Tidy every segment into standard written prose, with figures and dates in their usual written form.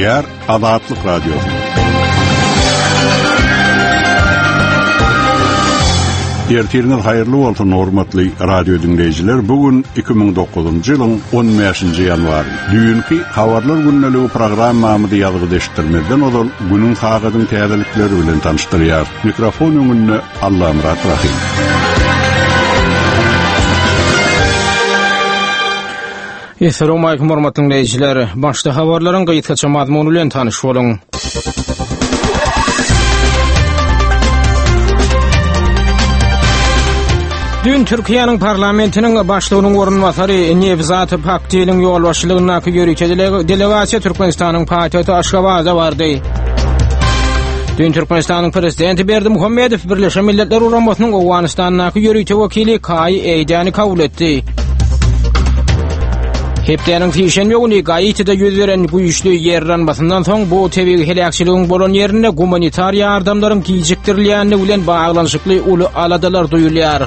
Dünýär Azatlyk Radiosu. Ertiriniz hayırlı bolsun hormatly radio dinleyijiler. Bugün 2009-njy ýylyň 15-nji ýanwary. Düýünki habarlar günneligi programmamy ýazyp eşitdirmeden ozal günüň haýatyň täzelikleri bilen tanışdyrýar. Mikrofon öňünde Allamrat Rahim. Assalamu alaykum hormatly dinleyijiler. Başda habarlaryň gyýytgaça mazmuny bilen tanyş boluň. Dün Türkiýanyň parlamentiniň başlygynyň orunbasary Nevzat Pakdiliň ýol başçylygyna ýörükçe delegasiýa Türkmenistanyň paýtagty Aşgabatda bardy. Dün Türkmenistanyň prezidenti Berdimuhammedow Birleşen Milletler Uramasnyň Owganystanyň ýörükçe wekili Kay Eýdany kabul etdi. Hepdeniň tişen ýögüni gaýytyda ýüzberen güýçlü ýerranmasyndan soň bu tebigi helakçylygyň bolan ýerine humanitar ýardamlaryň gijikdirilýäni bilen baglanyşykly uly aladalar duýulýar.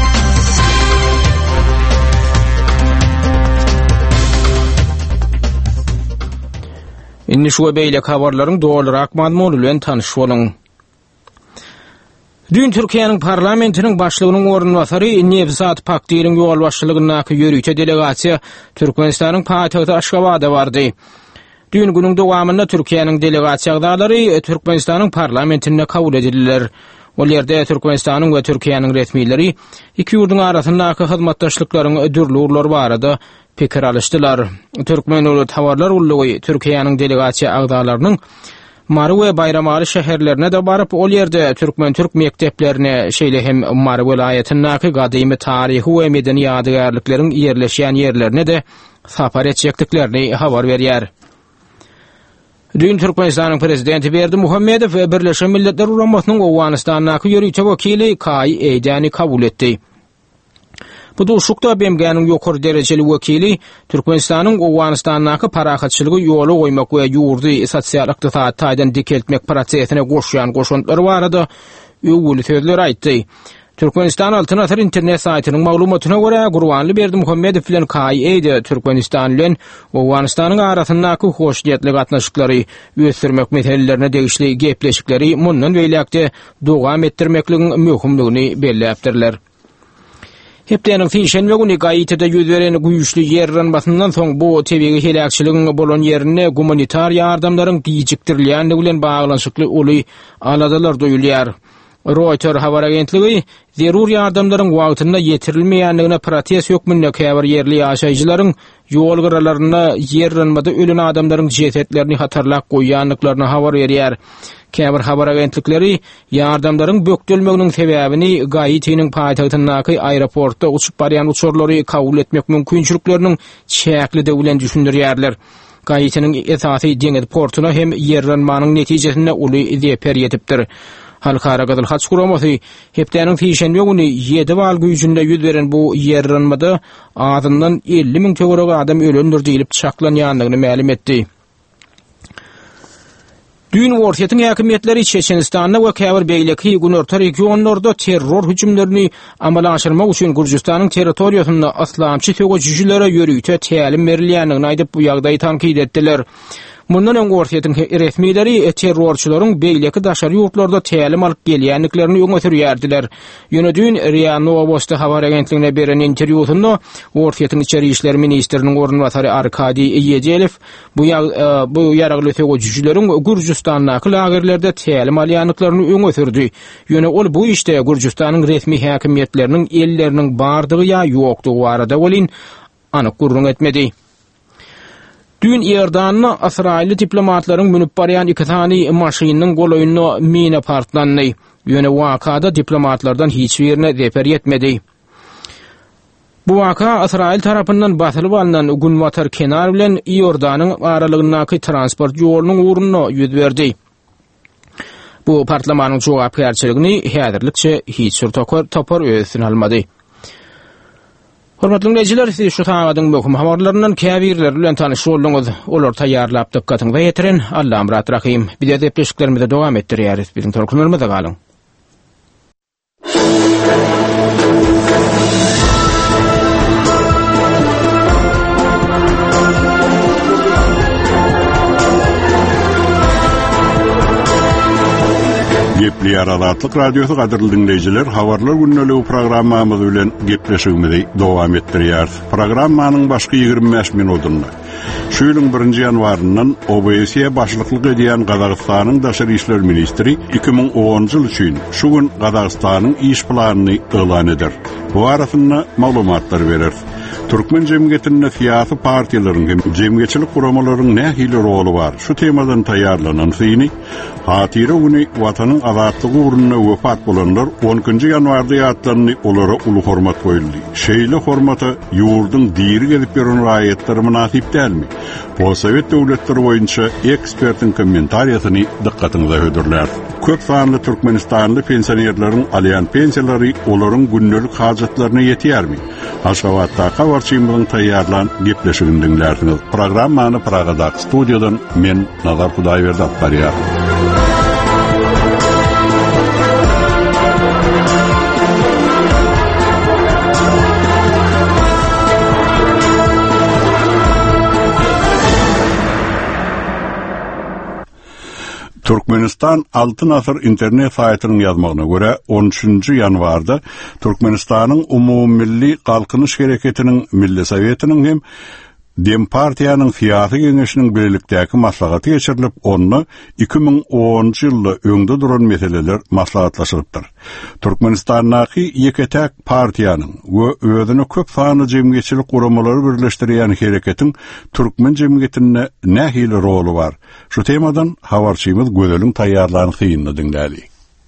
Inni şu beýle habarlaryň dolarak mazmuny bilen tanyş boluň. Dün Türkiýanyň parlamentiniň başlygynyň orunbasary Nevzat Pakdiliň ýol başçylygyna ýörükçe delegasiýa Türkmenistanyň paýtagty Aşgabatda bardy. Dün günüň dowamynda Türkiýanyň delegasiýa agdalary Türkmenistanyň parlamentine kabul edildiler. Ol ýerde Türkmenistanyň we Türkiýanyň resmileri iki ýurdun arasyndaky hyzmatdaşlyklaryň ödürlüleri barada pikir alışdylar. Türkmen uly tawarlar ullugy Türkiýanyň delegasiýa agdalarynyň Mary we Bayramaly şäherlerine de baryp ol ýerde türkmen türk mekteplerine şeýle hem Mary welaýatynyň gadymy taryhy we medeni ýadygärlikleriň ýerleşýän ýerlerine de sapar etjekdiklerini habar berýär. Dün Türkmenistanyň prezidenti Berdimuhammedow Birleşen Milletler Uramasnyň Owganystanyň ýörükçe wekili Kay Eýdany kabul etdi. Bu duşukda BMG'nin ýokary derejeli wekili Türkmenistanyň Owganystanyň parahatçylygy ýoly goýmak we ýurdy sosial ykdysat taýdan dikeltmek prosesine goşýan goşuntlary barada öwgüli sözler aýtdy. Türkmenistan Altynasır internet saýtynyň maglumatyna görä Gurbanly Berdimuhammedow bilen Kay Eýdy Türkmenistan bilen Owganystanyň arasyndaky hoşniýetli gatnaşyklary ösürmek meselelerine degişli gepleşikleri mundan beýlekde dowam etdirmekligiň möhümligini belläpdirler. Hepdeniň tişen weguni gaýytyda ýüzberen güýçlü ýerranmasyndan soň bu tebigi helakçylygyň bolan ýerine humanitar ýardamlaryň gijikdirilýäni bilen baglanyşykly uly aladalar duýulýar. Reuters habar agentligi zerur ýardamlaryň wagtynda ýetirilmeýändigine protest hökmünde käbir ýerli ýaşaýjylaryň ýol gyralaryna ýerranmada ölen adamlaryň jesetlerini hatarlap goýýanlyklaryny habar berýär. Käbir habar agentlikleri ýardamlaryň bökdülmeginiň sebäbini gaýytynyň paýtagtyndaky aeroportda uçup barýan uçurlary kabul etmek mümkinçilikleriniň çäklide bilen düşündirýärler. Gaýytynyň esasy deňiz portuna hem ýerranmanyň netijesinde uly zeper ýetipdir. Halkara Gazyl Haç Guramasy hepdeniň tişen ýögüni 7 bal güýjünde ýüzberen bu ýerranmada azyndan 50.000 töwerek adam ölendir diýilip çaklanýanlygyny ma'lum etdi. Dün Ortaýatyň häkimetleri Çeçenistanda we käbir beýleki günörter regionlarda terror hüjümlerini amala aşyrmak üçin Gürjistanyň territoriýasynda aslamçy tögejçilere ýörükçe tälim berilýändigini aýdyp bu ýagdaýy tankyd etdiler. Mundan öňe Ortaýatyň resmileri terrorçylaryň beýleki daşary ýurtlarda tälim alyp gelýänliklerini öňe sürýärdiler. Ýöne dün RIA Novosti habar agentligine beren interwýusynda Ortaýatyň içeri işler ministriniň orunbasary Arkadiy Ýeđelow bu ýaragly tögejçileriň Gürjistanyň lagerlerde tälim alýanlyklaryny öňe sürdi. Ýöne ol bu işde Gürjistanyň resmi häkimetleriniň elleriniň bardygy ýa ýokdugy barada bolin anyk gurrun etmedi. Dün Ýerdanyň Israýly diplomatlaryň münüp barýan iki tany maşynyň goloýuny mina partlandy. Ýöne wakada diplomatlardan hiç birine zeper ýetmedi. Bu waka Israýl tarapyndan basylyp alynan Günwatar kenar bilen Ýerdanyň aralygyndaky transport ýolunyň urunyna ýüz berdi. Bu partlamanyň jogapkärçiligini häzirlikçe hiç bir topar öýsüne almady. Hormatly dinleyijiler, siz şu taýdaň möhüm habarlarynyň käbirleri bilen tanyş bolduňyz. Olar taýýarlap dikkatyňyza ýetiren Allamrat Rahim. Biz de peşiklerimizi dowam etdirýäris. Biziň torkunlarymyza galyň. Ýa Azatlyk Radiosu gaderly dinleýijiler, habarlar günnäligi programmamyz bilen gepleşigimizi dowam etdirýär. Programmanyň başky 25 minutunda şu ýylyň 1-nji ýanwaryndan OBS başlyklyk edýän Gazagystanyň daşary işler ministri 2010-njy ýyl üçin şu gün Gazagystanyň iş planyny elan eder. Bu arasynda maglumatlar berer. Türkmen jemgyýetinde syýasy partiýalaryň hem jemgyýetçilik guramalaryň nähili roli bar? Şu temadan taýýarlanan syny hatira güni watanyň azatlygy uğruna wefat bolanlar 10-njy ýanwarda ýatlanyny olara uly hormat goýuldy. Şeýle hormata ýurdun diri gelip beren raýatlary münasip dälmi? Bu Sowet döwletleri boýunça ekspertiň kommentariýasyny dikkatiňize hödürler. Köp sanly Türkmenistanly pensionerleriň alýan pensiýalary olaryň günnelik hajatlaryna ýetýärmi? Aşgabatda habarçymyň taýýarlan gepleşigini dinlersiňiz. Programmany Pragadak studiýadan men Nazar Hudaýberdi atlarýar. Türkmenistan Altın Asır internet saytynyň ýazmagyna görä 13-nji ýanwarda Türkmenistanyň umummilli galkynyş hereketiniň Milli Sowetiniň hem Dem partiýanyň syýasy geňeşiniň birlikdäki maslahaty geçirilip, onu 2010-njy ýylda öňde duran meseleler maslahatlaşypdyr. Türkmenistandaky ýeketäk partiýanyň we özüne köp sanly jemgyýetçilik guramalary birleşdirýän hereketiň türkmen jemgyýetinde nähili roli bar? Şu temadan habarçymyz Gözeliň taýýarlanyny dinlädik.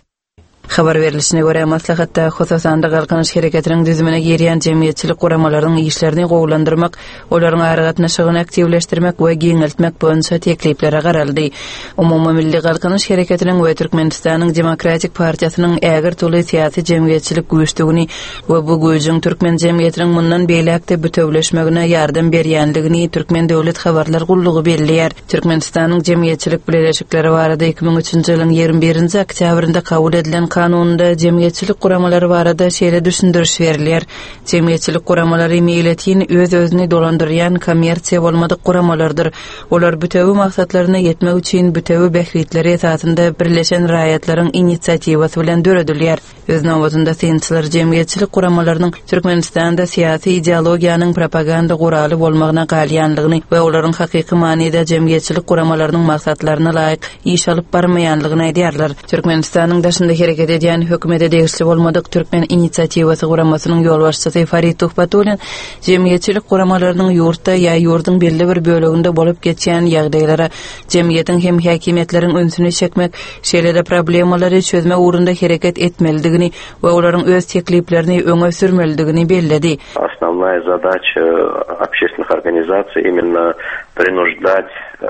Habar berilişine göre maslahatda Hosasanda galkynyş hereketiniň düzümine girýän jemgyýetçilik guramalarynyň işlerini gowlandyrmak, olaryň aragatnaşygyny aktivleşdirmek we giňeltmek boýunça teklipleri garaldy. Umummilli galkynyş hereketiniň we Türkmenistanyň Demokratik Partiýasynyň ägir toly syýasy jemgyýetçilik güýçlügini we bu güýjüň türkmen jemgyýetiniň mundan beýlekde bütewleşmegine ýardam berýänligini Türkmen döwlet habarlar gullugy belliýär. Türkmenistanyň jemgyýetçilik bileşikleri barada 2003-nji ýylyň 21-nji oktýabrynda kabul edilen kanunda jemgyýetçilik guramalary barada şeýle düşündiriş berilýär. Jemgyýetçilik guramalary milletin öz-özüni dolandyrýan kommersiýa bolmadyk guramalardyr. Olar bütewi maksatlaryna ýetmek üçin bütewi behwitleri esasynda birleşen raýatlaryň inisiatiwasy bilen döredilýär. Öz nowatynda synçylar jemgyýetçilik guramalarynyň Türkmenistanda syýasy ideologiýanyň propaganda guraly bolmagyna galýanlygyny we olaryň hakyky manada jemgyýetçilik guramalarynyň maksatlaryna laýyk iş alyp barmaýanlygyny aýdýarlar. Türkmenistanyň daşynda hareket edýän hökümete degişli bolmadyk türkmen inisiatiwasy guramasynyň ýolbaşçysy Farid Tuhbatulin jemgyýetçilik guramalarynyň ýurtda ýa ýurdun belli bir böleginde bolup geçýän ýagdaýlara jemgyýetiň hem häkimetleriň öňsüne çekmek, şeýle problemalary çözmek uğrunda hareket etmelidigini we olaryň öz tekliplerini öňe sürmelidigini belledi. Основная задача общественных организаций именно принуждать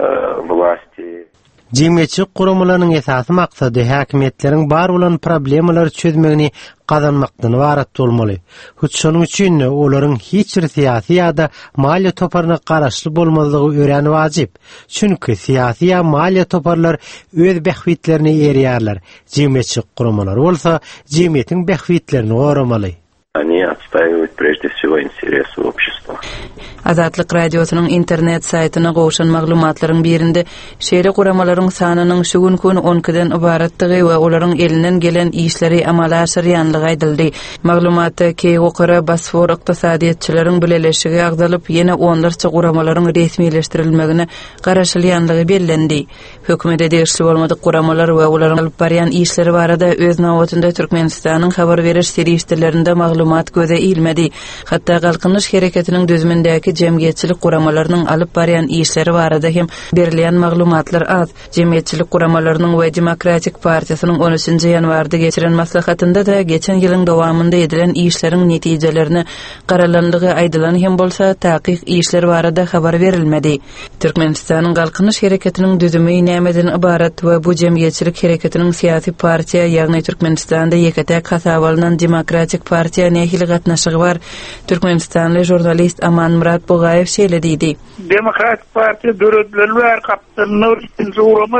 власти. Jemgyýetçilik guramalarynyň esasy maksady häkimetleriň bar bolan problemleri çözmegini gazanmakdan ibaret bolmaly. Şonuň üçin olaryň hiç bir syýasy ýa-da maliýe toparyna garaşly bolmalygy öýrän wajyp. Çünki syýasy ýa maliýe toparlar öz behwitlerini ýerýärler. Jemgyýetçilik guramalary bolsa, jemgyýetiň behwitlerini goramaly. Они отстаивают прежде всего интересы общества. Azatlyk radiosynyň internet saytyna gowşan maglumatlaryň birinde şeýle guramalaryň sanynyň şu gün 12-den ibaratdygy we olaryň elinden gelen işleri amala aşyrýanlygy aýdyldy. Maglumatda Keýgokara Basfor ykdysadyýetçileriň bileşigi agdalyp ýene onlarça guramalaryň resmileşdirilmegine garaşylýanlygy bellendi. Hökümete degişli bolmadyk guramalar we olaryň alyp barýan işleri barada öz nowatynda Türkmenistanyň habar beriş serýişlerinde maglumat göze ilmedi. Hatda galkynyş hereketiniň düzümindäki jemgyýetçilik guramalarynyň alyp barýan işleri barada hem berilýän maglumatlar az. Jemgyýetçilik guramalarynyň we Demokratik Partiýasynyň 13-nji ýanwarda geçiren maslahatynda da geçen ýylyň dowamında edilen işleriň netijelerini garalanlygy aýdylan hem bolsa takyk işler barada habar berilmedi. Türkmenistanyň galkynyş hereketiniň düzümi nämeden ibarat we bu jemgyýetçilik hereketiniň syýasy partiýa ýagny Türkmenistanda ýeketäk hasabalynan Demokratik Partiýa nähili gatnaşygy bar. Türkmenistanly jurnalist Aman Murat Bogayev şeýle diýdi. Demokratik Partiýa döredilýär kapitanyň ikinji uramy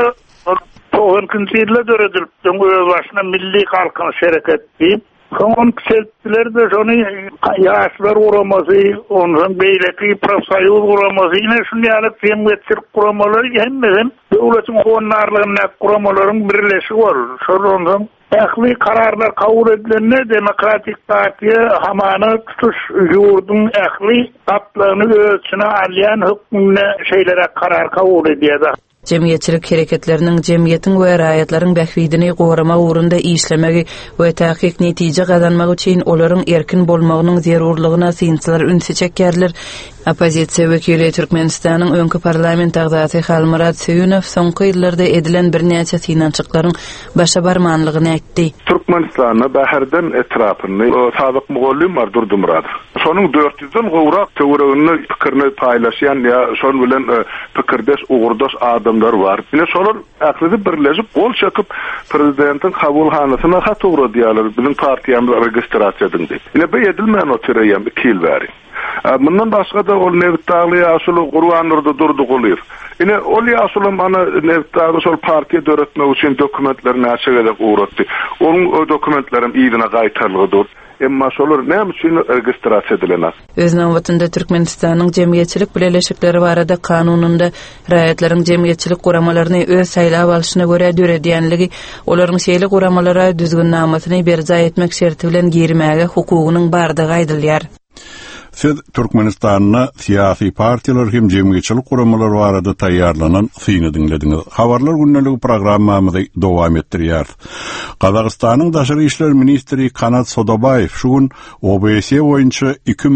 90-njy ýylda döredilip, öz başyna milli galkynyş hereket diýip, Son seltler de şonu yaşlar uğraması, onun beyleki profsayol uğraması, yine şunu yani cemiyetçilik kuramaları hem devletin onlarlığına kuramaların birleşik var. Sonra ähli kararlar kabul edilenler Demokratik Partiye hamana tutuş yurdun ähli atlarını ölçüne alyan hükmüne şeylere karar kabul ediyor. Cemiyetçilik hareketlerinin cemiyetin we raýatlaryň bähwidini goramak ugrunda işlemegi we tahqiq netije kazanmak üçin olaryň erkin bolmagynyň zerurlygyna synçylar ünsi çekýärler. Opozisiýa wekili Türkmenistanyň öňkü parlament agzasy Halmurat Süýünow soňky ýyllarda edilen bir näçe synançyklaryň başa barmanlygyny aýtdy. Türkmenistanyň bäherden etrapyny sadyk mugallym var Durdumurad. Şonuň 400-den gowrak töweregini pikirini paýlaşýan ýa şol bilen pikirdeş ugurdaş adamlar var. Ine şolar aklida birleşip gol çekip prezidentin kabulhanasyna hat ugry diýerler. Bizim partiýamyz registrasiýa edildi. Ine bu edilmän o türeýän 2 ýyl bäri. Bundan başga da ol Nevtagly ýaşuly Gurbanurda durdy golyr. Ine ol ýaşuly mana Nevtagly şol partiýa döretmek üçin dokumentlerini açyk uğratdy. Onun o dokumentlerim ýygyna gaýtarlygydyr. Emma şolar näme üçin registrasiýa edilenär? Öz nowatynda Türkmenistanyň jemgyýetçilik bileşikleri barada kanununda raýatlaryň jemgyýetçilik guramalaryny öz saýlap alyşyna görä döredýänligi, olaryň şeýle guramalara düzgün namatyny berza etmek şerti bilen girmäge hukugynyň bardygy aýdylýar. Siz Türkmenistanyna siyasi partiýalar hem jemgyýetçilik guramalary barada taýýarlanan syny dinlediňiz. Habarlar günneligi programmamyzy dowam etdirýär. Qazaqstanyň Daşary işler ministri Kanat Sodabayev şugun OBSE boýunça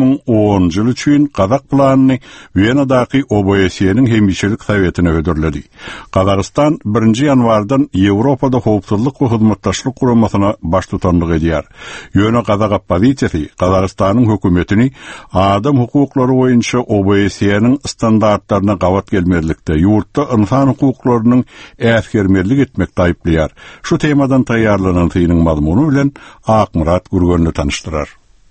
2010 ýyly üçin Qazaq planyny Wienadaky OBSE'niň hemýeşilik sowetine ödürledi. Qazaqstan 1-nji ýanwardan Ýewropada howpsuzlyk we hyzmatdaşlyk guramasyna baş tutanlyk edýär. Ýöne Qazaq opposisiýasy Qazaqstanyň hökümetini adam hukuklary boýunça OBSE'niň standartlaryna gawat gelmezlikde ýurtda insan hukuklarynyň äsgermerlik etmekde aýplýar. Şu temadan taýýarlanan synyň mazmuny bilen Akmurat Gurgönli tanıştyrar.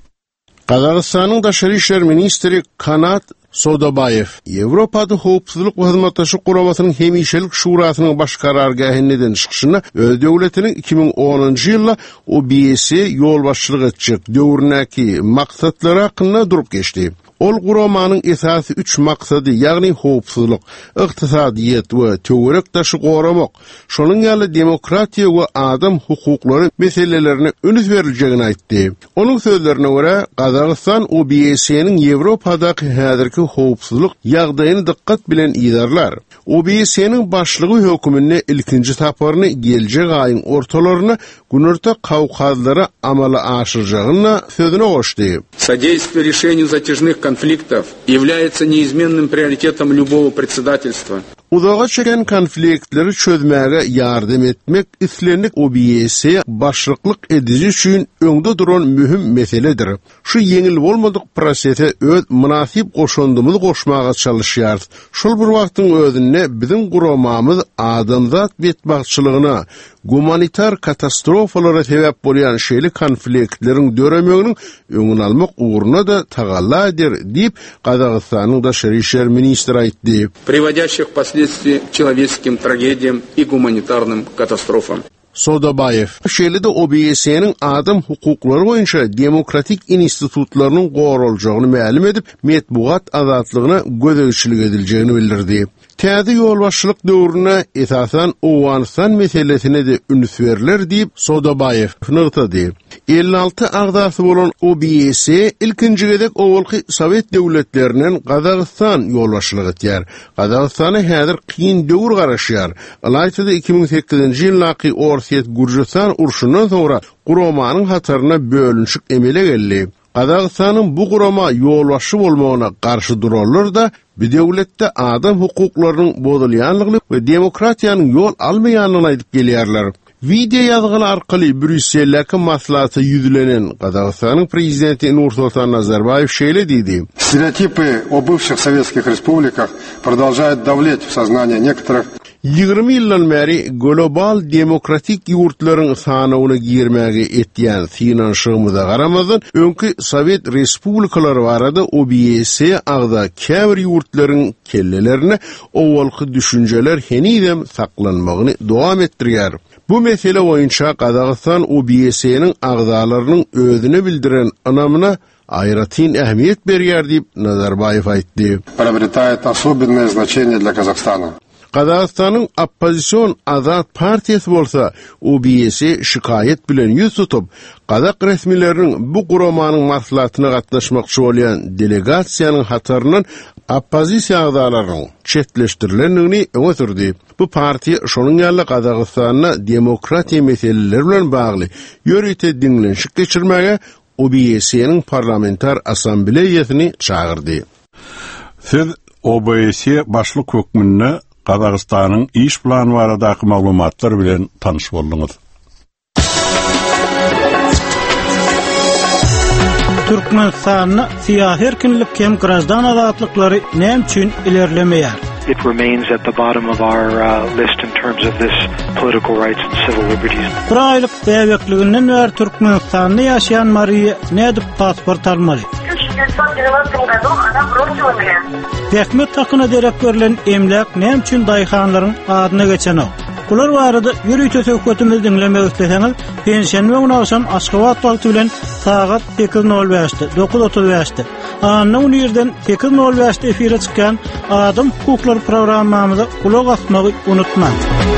Qazaqstanyň Daşary işler ministri Kanat Sodabayev Ýewropada howpsuzlyk we hyzmatdaşlyk guramasynyň hemýeşilik şurasynyň baş karargahynyň çykyşyna öz döwletiniň 2010-njy ýylda OBSE ýol başçylyk etjek döwründäki maksatlary hakynda durup geçdi. Ol guramanyň esasy 3 maksady, ýagny howpsuzlyk, ykdysadyýet we töwerekdaşy goramak, şonuň ýaly demokratiýa we adam hukuklary meselelerini önüs beriljegini aýtdy. Onuň sözlerine görä, Qazaqstan OBSE'niň Ýewropadaky häzirki howpsuzlyk ýagdaýyny dikkat bilen ýydarlar. OBSE'niň başlygy hökümini ilkinji taparyny geljek aýyň ortalaryna Günürte Kawkazlara amala aşyrajagyna sözüne goşdy. Содействие решению затяжных конфликтов является неизменным приоритетом любого председательства. Uzağa çeken konfliktleri çözmäge yardım etmek islenlik OBSE başlyk edici üçin öňde duran mühim meseledir. Şu yeňil bolmadyk prosese öz münasip goşundymyzy goşmaga çalışýar. Şol bir wagtyň özünde bizim guramamyz adamzat betbagçylygyna, humanitar katastrofalara sebäp bolýan şeýle konfliktleriň döremeginiň öňüni almak ugruna da tagalla eder diýip Qazaqstanyň Daşary işler ministri aýtdy. Приводящих последствий человеческим трагедиям и гуманитарным катастрофам. Sodabayev şeýle de OBSE'niň adam hukuklary boýunça demokratik institutlarynyň goraljagyny ma'lum edip, metbuat azatlygyna gözegçilik ediljegini bildirdi. Täze ýolbaşçylyk döwrüne esasan Owganistan meselesine de üns berler diýip Sodabayev nyrtady. 56 agzasy bolan OBSE ilkinji gedek owalky Sowet döwletlerinden Qazaqstan ýolbaşçylyk etýär. Qazaqstany häzir kyn döwür garaşýar. Alaytyda 2008-nji ýylaky Orset-Gürjistan urşundan sonra guramanyň hataryna bölünşik emele geldi. Qazaqstanyň bu gurama ýolbaşçy bolmagyna garşy durarlar da bu döwletde adam hukuklarynyň bozulýanlygyny we demokratiýanyň ýol almaýanyny aýdyp gelýärler. Video ýazgyly arkaly Brüsseldäki maslahaty ýüzlenen Qazaqstanyň prezidenti Nursultan Nazarbayev şeýle diýdi. Стереотипы о бывших советских республиках продолжают давлеть в сознание некоторых. 20 ýyldan beri global demokratik ýurtlaryň sanawyna girmäge etýän finanşygymyza garamazdan öňkü Sowet respublikalary barada OBSE agda käbir ýurtlaryň kellelerine owalky düşünjeler henidem saklanmagyny dowam etdirýär. Bu mesele boýunça Qazaqstan OBSE'niň agzalarynyň özüne bildiren anamyna aýratyn ähmiýet berýär diýip Nazarbayev aýtdy. Приобретает особенное значение для Казахстана. Qazaqstanyň Opposision Azat partiyasi bolsa OBS şikayet bilen yüz tutup Qazaq resmilerinin bu guramanyň maslahatyna gatnaşmakçy bolan delegasiýanyň hatarынан oppozisiýa agzalarynyň çetleşdirilendigini öňe sürdi. Bu partiýa şonuň ýaly Qazaqstanyna demokratiýa meseleleri bilen bagly ýörüýte diňlenşik geçirmäge OBS-niň parlamentar assambleýasyny çağırdy. Siz OBS başlyk hökmünde Qazaqstanyň iş plany baradaky maglumatlar bilen tanyş boldyňyz. Türkmenistan'ın siyasi erkinlik hem grajdan azatlıkları näme üçin ilerlemeýär? It remains at the bottom of our list in terms of this political rights and civil liberties. Praýlyk täwekliginden bäri Türkmenistan'da ýaşaýan Mariýa nädip pasport almaly? 1990 году она бросила меня. Häkmet hakyna derek berilen emlek näme üçin daýhanlaryň adyna geçenok? Bular barada ýürüýte söhbetimizi dinlemek isleseňiz, pensiýany öňüňden Aşgabat wagty bilen sagat 8:05'te 9:35'te anyň ýerden 8:05'te efire çykan Adam hukuklary programmamyza kulak asmagy unutmaň.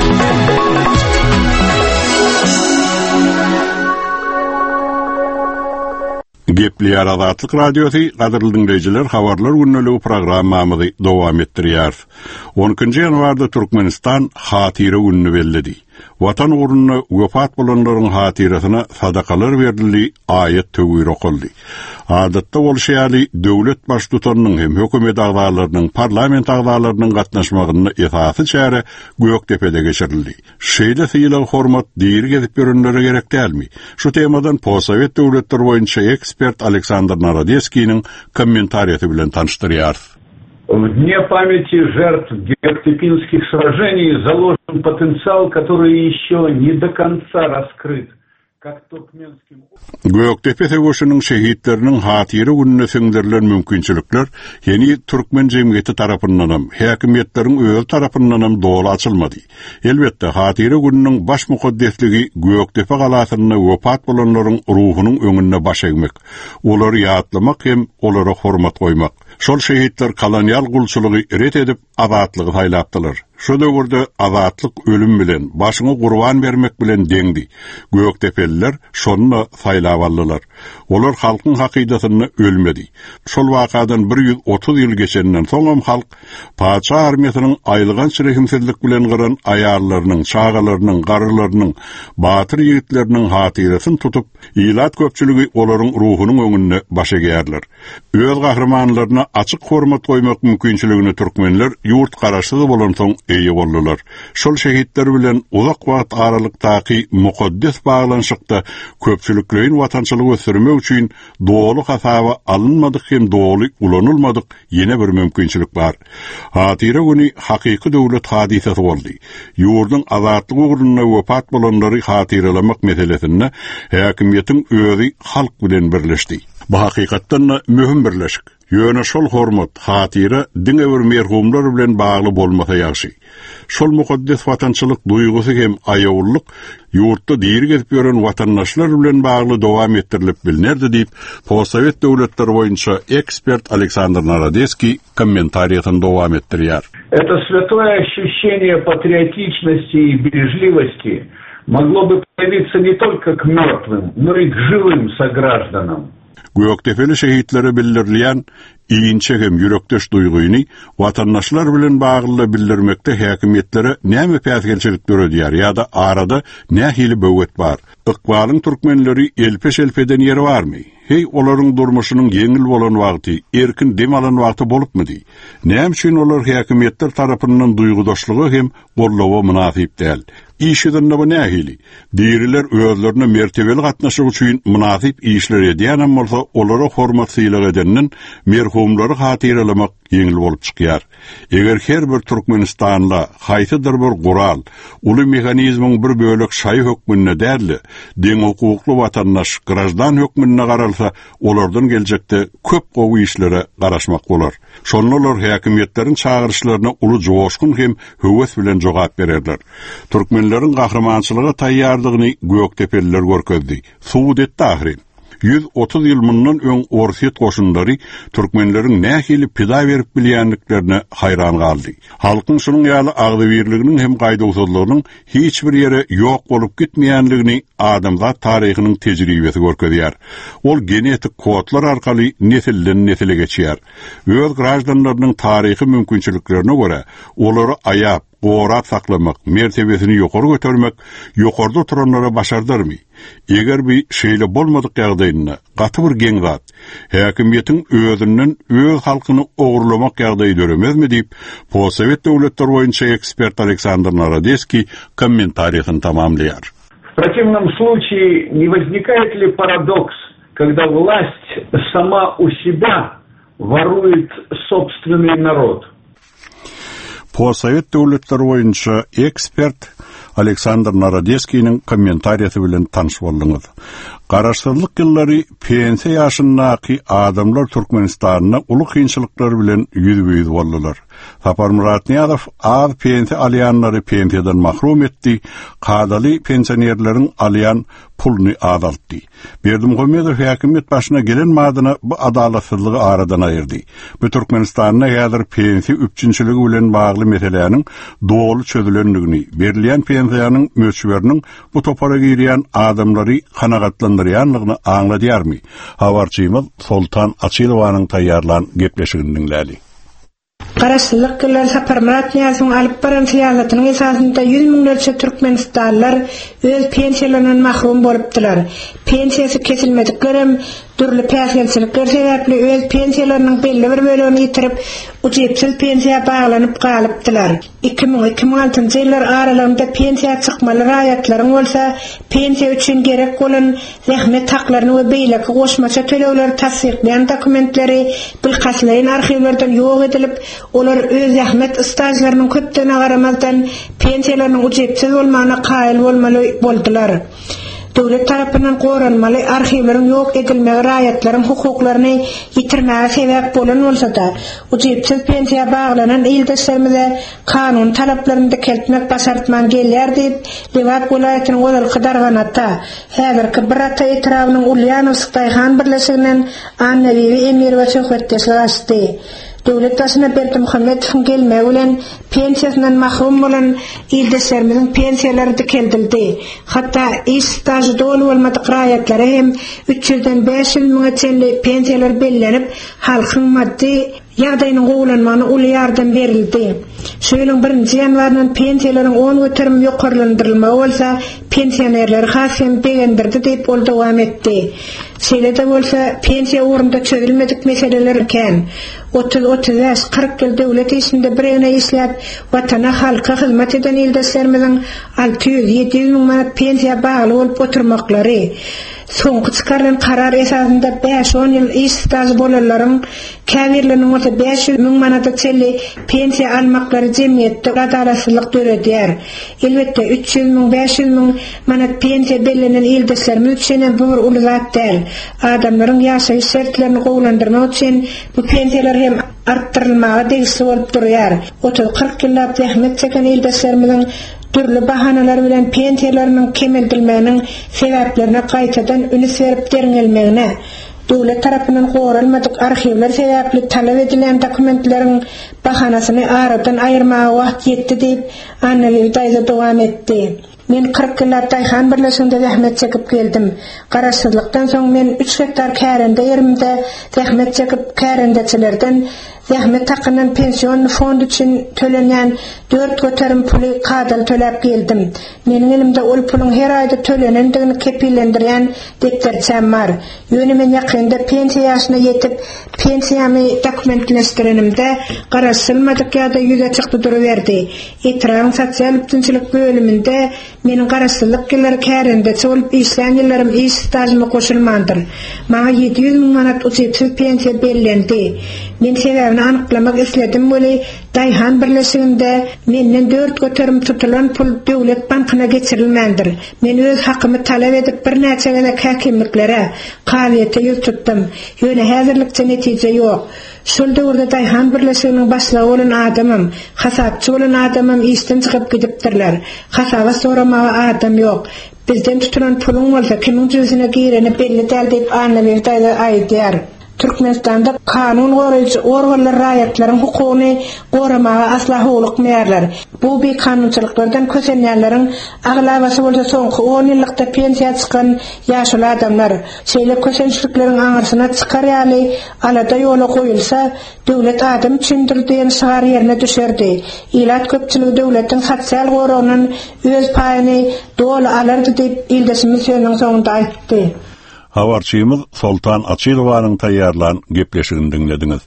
Gepli Azatlyk Radiosu gaderly dinleyijiler, habarlar günneligi programmamyzy dowam etdirýär. 12-nji ýanwarda Türkmenistan hatira gününi bellidi. Watan uğruna wefat bolanlaryň hatirasyna sadakalar berildi, ayet töwür okuldy. Adatda bolşaýaly döwlet başlutanynyň hem hökümet agzalarynyň, parlament agzalarynyň gatnaşmagyny esasy çäre Göktepe'de geçirildi. Şeýle syýylan hormat diýir gezip görünleri gerek dälmi? Şu temadan Possovet döwletleri boýunça ekspert Aleksandr Narodeskiň kommentariýasy bilen tanıştyrýar. В дне памяти жертв Гектепинских сражений заложен потенциал, который еще не до конца раскрыт. Göktepe Sewuşynyň şehitleriniň hatira gününe siňdirilen mümkinçilikler ýeni türkmen jemgyýeti tarapyndan häkimetleriň öz tarapyndan dogry açylmady. Elbetde hatira gününiň baş mukaddesligi Göktepe galasyna wefat bolanlaryň ruhunyň öňünde baş egmek, olary ýatlamak hem olara hormat goýmak. Şol şehitler kolonial gulçylygy ret edip azatlygy saýlapdylar. Şu döwürde azatlyk ölüm bilen, başyny gurban bermek bilen deňdi. Göktepeliler şonu saýlap aldylar. Olar halkyň hakydatyny ölmedi. Şol wakadan 130 ýyl geçenden soňam halk paça armiýasynyň aýlygan şerehimsizlik bilen gyran aýallarynyň, çağalarynyň, garrylarynyň, batyr ýigitleriniň hatirasyny tutup, ýylat köpçüligi olaryň ruhunyň öňünde baş egýärler. Öz gahrmanlaryna açyk hormat goýmak mümkinçiligini türkmenler ýurt garaşsyz bolan soň eýe boldular. Şol şehitler bilen uzak wagt aralykdaky mukaddes baglanşykda köpçüliklerin watançylygy sürmek üçin dogry hasaba alınmadyk hem dogry ulanylmadyk ýene bir mümkinçilik bar. Hatira güni hakyky döwlet hadisesi boldy. Ýurdun azatlygy ugruna wefat bolanlary hatırlamak meselesinde häkimiýetiň özi halk bilen birleşdi. Bu hakykatdan mühim birleşik. Ýöne şol hormat, hatira diňe bir merhumlar bilen bagly bolmasa ýaşy. Şol mukaddes watançylyk duýgusy hem aýawullyk ýurtda diýir gezip ýören watandaşlar bilen bagly dowam etdirilip bilnerdi diýip Possovet döwletleri boýunça ekspert Aleksandr Narodeski kommentariýasyny dowam etdirýär. Это святое ощущение патриотичности и бережливости могло бы проявиться не только к мертвым, но и к живым согражданам. Göktepeli şehitleri bildirýän iňçe hem ýürekdeş duýguny watandaşlar bilen bagly bildirmekde häkimetlere näme päsgelçilik görýär ýa-da arada nähili böwet bar. Ykbalyň türkmenleri elpeş-elpeden ýeri barmy? Hey, olaryň durmuşynyň ýeňil bolan wagty, erkin dem alan wagty bolupmydy? Näme üçin olar häkimetler tarapyndan duýgudaşlygy hem gollawa münasip däl? İşidinde bu nähili? Diýriler özlerine mertebeli gatnaşyk üçin münasip işler edýän bolsa, olara hormat syýlak edenden merhumlary hatyralamak ýeňil bolup çykýar. Eger her bir Türkmenistanla haýsydyr bir gural, uly mehanizmiň bir bölek şaý hökmüne därli, deň hukukly watandaş grajdan hökmüne garalsa, olardan geljekde köp gowy işlere garaşmak bolar. Şonlar häkimetleriň çağırışlaryna uly joşkun hem höwes bilen jogap bererler. Türkmenleriň gahrmançylyga taýýardygyny Göktepeliler görkezdi. Suud etdi ahire. 130 ýyl mundan öň Orset goşunlary türkmenleriň nähili pida berip bilýänliklerine hayran galdy. Halkyň şunuň ýaly agdybirliginiň hem gaýdawsuzlygynyň hiç bir ýere ýok bolup gitmeýänligini adamzat taryhynyň tejribesi görkezýär. Ol genetik kodlar arkaly nesilden nesile geçýär. Öz grajdanlarynyň taryhy mümkinçiliklerine görä olary aýap, gorat saklamak, mertebesini ýokary götürmek, ýokarda turanlara başardarmy? Eger bir şeýle bolmadyk ýagdaýynda, gaty bir geňzat, häkimiýetiň özünden öz halkyny ogurlamak ýagdaýy döremezmi diýip, Possovet döwletleri boýunça ekspert Aleksandr Narodeski комментарийын tamamlaýar. В противном случае не возникает ли парадокс, когда власть сама у себя ворует собственный народ? Possovet döwletleri boýunça ekspert Aleksandr Narodeski'nin kommentariyeti bilen tanış boldyňyz. Garaşdyrlyk ýyllary pensiýa ýaşyndaky adamlar Türkmenistanyna uly kynçylyklar bilen ýüzbeýiz boldylar. Sapar Muratniýazow az pensiýa alýanlary pensiýadan mahrum etdi, kadaly pensionerleriň alýan pulny azaltdy. Berdimuhammedow häkimiýet başyna gelen madyna bu adalatsyzlygy aradan aýyrdy. Bu Türkmenistanyna häzir pensiýa üçinçiligi bilen bagly meselelerin dogry çözülendigini, berilýän pensiýanyň möçberiniň bu topara girýän adamlary kanagatlandyrýanlygyny aňladýarmy? Habarçymyz Sultan Açylowanyň taýýarlan gepleşigini dinlädi. Garaşdyrlyk giller Sapar Muratniýazowyň alyp baran siýasatynyň esasynda 100 miňlerçe türkmenistanlylar öz pensiýalarinden mahrum bolupdylar. Pensiýasy kesilmediklerem türlü päsgelçilikler sebäpli öz pensiýalarynyň belli bir bölegini ýitirip, ujepsiz pensiýa baglanyp galypdylar. 2006-njy ýyllar aralygynda pensiýa çykmalary aýatlaryň bolsa, pensiýa üçin gerek bolan zähmet haklaryny we beýleki goşmaça tölegleri tasdikleýän dokumentleri bilhaslyň arhiwlerden ýok edilip, olar öz zähmet stajlarynyň köpdigine garamazdan pensiýalarynyň ujepsiz bolmagyna kaýyl bolmaly boldular. Döwlet tarapyndan goranmaly arhiwleriň ýok edilmegi raýatlaryň hukuklaryny ýitirmäge sebäp bolan bolsa-da, ujepsiz pensiýa baglanan ýyldaşlarymyza kanun talaplaryny keltmek başartman gelýär diýip, Liwat welaýatynyň godalky darganatda häzirki bir ata etrawynyň Ulýanow Daýhan birleşiginden annawy emir we söhbetdeşler açdy. Döwlet başyna Berdimuhammedowyň gelmegi bilen pensiýasynyň mahrum bolan ýyldaşlarymyzyň pensiýalary dikildildi. Hatda iş stajy dolu bolmadyk raýatlary hem 300-den 500 miňe çenli pensiýalar bellenip, halkyň maddi ýagdaýynyň gowlanmagyna uly ýardam berildi. Şu ýylyň 1-nji ýanwarynyň pensiýalaryň 10 göterim ýokarlandyrylmagy bolsa, pensionerler hasym begendirdi diýip ol dowam etdi. Şeýle-de bolsa, pensiýa orunda çözülmedik meseleler eken. 30-40 ýyl döwlet işinde birine işläp, watana halka hyzmat eden ýyldaşlarymyzyň 600-700 miň manat pensiýa bagly bolup oturmaklary, soňky çykarylan karar esasynda 5-10 ýyl iş stajy bolanlaryň käbirleriniň 500 miň manata çelli pensiýa almaklary jemgyýetde adalatsyzlyk döredýär. Elbetde 300 miň 500 miň manat pensiýa bellenen ýyldaşlarymyz üçin bu bir uly zat däl. Adamlaryň ýaşaýyş şertlerini gowlandyrmak üçin bu pensiýalar hem arttyrylmagy degişli bolup durýar. 30-40 ýyllap zähmet çeken ýyldaşlarymyzyň türlü bahanalar bilen pensiýalarynyň kemeldilmeginiň sebäplerine gaýtadan üns berip derňelmegine, döwlet tarapyndan goralmadyk arhiwler sebäpli talap edilen dokumentleriň bahanasyny aradan aýyrmaga wagt ýetdi diýip annaly daýza dowam etdi. Men 40 ýyllap Daýhan birleşiginde zähmet çekip geldim. Garaşdyrlykdan soň men 3 hektar kärende ýerimde zähmet çekip kärendeçilerden zähmet hakynyň pensiýon fondy üçin tölenýän 4 göterim puly kadal töläp geldim. Meniň elimde ol puluň her aýda tölenendigini kepillendirýän depterçem bar. Ýöne men ýakynda pensiýa ýaşyna ýetip pensiýamy dokumentleşdirenimde garaşdyrylmadyk ýa-da ýüze çykdy duruberdi. Etraň sosial bütünçilik bölüminde meniň garaşdyrlyk ýyllar kärende bolup işlän ýyllarym iş stajyma goşulmandyr. Maňa 700 miň manat ujepsiz pensiýa bellendi. Men sebäbini anyklamak isledim bolý, Daýhan birleşiginde menden 4 göterim tutulan pul döwlet bankyna geçirilmendir. Men öz hakymy talap edip bir näçe gene häkimliklere, kalyata ýüz tutdum. Ýöne häzirlikçe netije ýok. Şol döwürde Daýhan birleşiginiň başlygy bolan adamym, hasapçy bolan adamym işden çykyp gidipdirler. Hasaba soramaga adam ýok. Bizden tutulan pulun bolsa kimin yüzüne gireni belli däl diýip anlaýardy aýdýar. Türkmenistanda kanun goraýjy organlar raýatlaryň hukugyny goramaga asla howlukmaýarlar. Bu bir kanunçylyklardan kösenýärleriň aglabasy bolsa soňky 10 ýyllykda pensiýa çykan ýaşly adamlar. Şeýle kösençilikleriň aňyrsına çykar ýaly alada ýola goýulsa, döwlet adam üçindir diýen şagar ýerine düşerdi. Ilat köpçüligi döwletiň sosial goragynyň öz paýyny dol alardy diýip ildeşi missionyň soňunda aýtdy. Habarçymyz Sultan Açylowanyň taýýarlan gepleşigini dinlediňiz.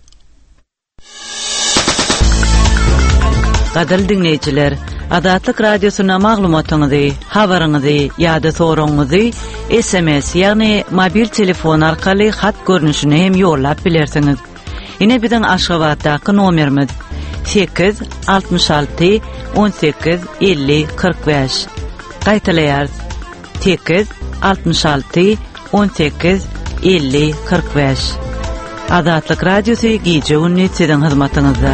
Gaderli dinleyijiler, Adatlyk radiosyna maglumatyňyzy, habaryňyzy ýa-da soragyňyzy SMS ýagny mobil telefon arkaly hat görnüşine hem ýollap bilersiňiz. Ine biziň Aşgabatdaky nomerimiz 866 18 50 45. Gaýtalaýar 866 18 50 45. Adatlyk radiosy gije ünni siziň hyzmatyňyzda.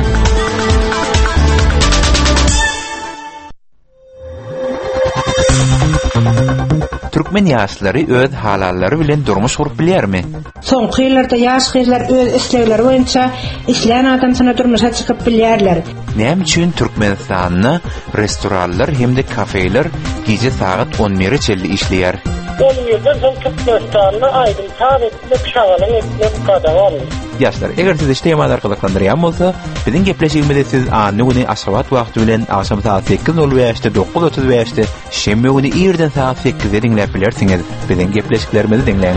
Türkmen ýaşlary öz halallary bilen durmuş gurup bilýärmi? Soňky ýyllarda ýaşlylar öz islegleri boýunça isleýän adamsyna durmuşa çykyp bilýärler. Näme üçin Türkmenistanyň restoranlar hemde kafeler gije saat 11:00 işleýär? O ýerde sol Türkmenistanyň aýdym taýyp şagalyň etmek kadar bolýar. Ýaşlar, eger siz işleýän arkalyklaryň bolsa, biziň gepleşigimizde siz anyny güni Aşgabat wagty bilen akşam saat 8:05-de 9:35-de şemme güni ýerden saat 8-de dinläp bilersiňiz. Biziň gepleşiklerimizi dinleň.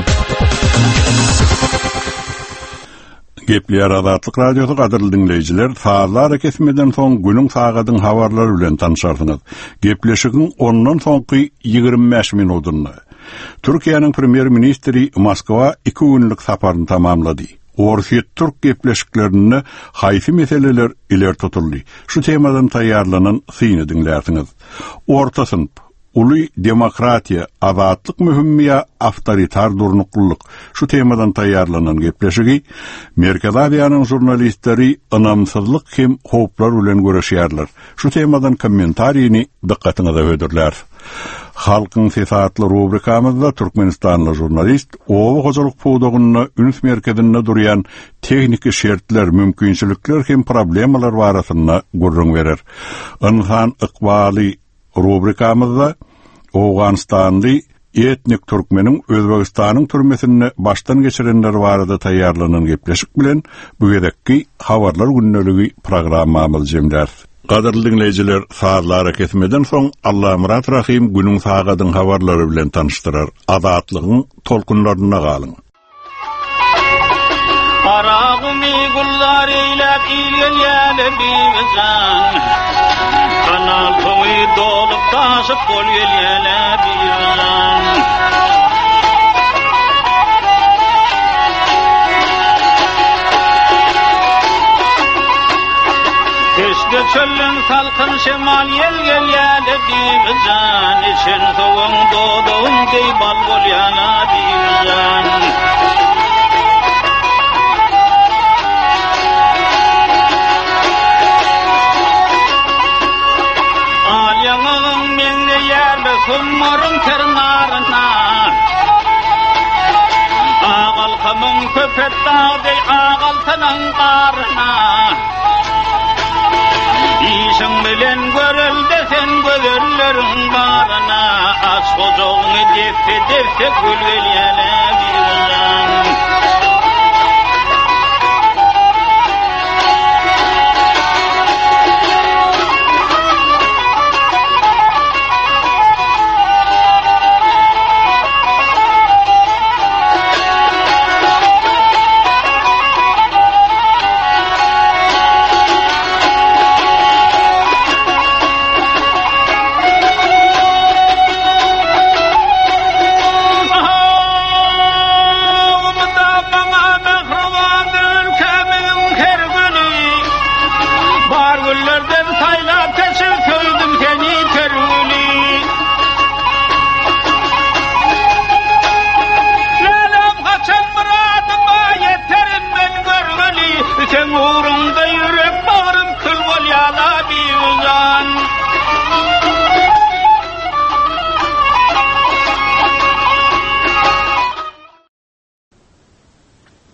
Gepleýär Adatlyk radiosyny gaderli dinleýijiler, saatlar kesmeden soň günüň sagatyň habarlary bilen tanışarsyňyz. Gepleşigiň ondan soňky 25 minutyny. Türkiýanyň premier ministri Moskwa 2 günlük saparyny tamamlady. Orfiýet Türk gepleşiklerini haýsy meseleler iler tutuldy. Şu temadan taýýarlanan syny dinlärsiňiz. Orta sınıf, uly demokratiýa, azatlyk mühimmiýa, awtoritar durnukluk. Şu temadan taýýarlanan gepleşigi Merkez Aziýanyň jurnalistleri ynamsyzlyk hem howplar bilen görüşýärler. Şu temadan kommentariýini dikkatiňize öýdürler. Halkyň sesatly rubrikamyzda Türkmenistanly jurnalist owa gojalyk puwdagyny üns merkezinde durýan teknik şertler, mümkinçilikler hem problemalar barasyna gurrun berer. Insan ykbaly rubrikamyzda Awganistanly etnik türkmeniň Özbegistanyň türmesinde baştan geçirenler barada taýýarlanan gepleşik bilen bu gedekki habarlar günneligi programmamyz jemler. Gaderli dinleyijiler, saatlara kesmeden soň Allah Murat Rahim günüň sagatyň habarlary bilen tanıştyrar. Adatlygyň tolkunlaryna galyň. Arağımı gullar eylep ilgel bizden Kanal toğu dolup taşıp kol yel bizden Keşke çöllün salkın şemal yel bizden İçin soğun doğduğun dey bal gol yana bizden Kummarın kırnarına Ağal kamın köpet dağday ağal tanın qarına İşin bilen görül desen gözürlerin barına Aç kocuğunu defte gülgül yele birden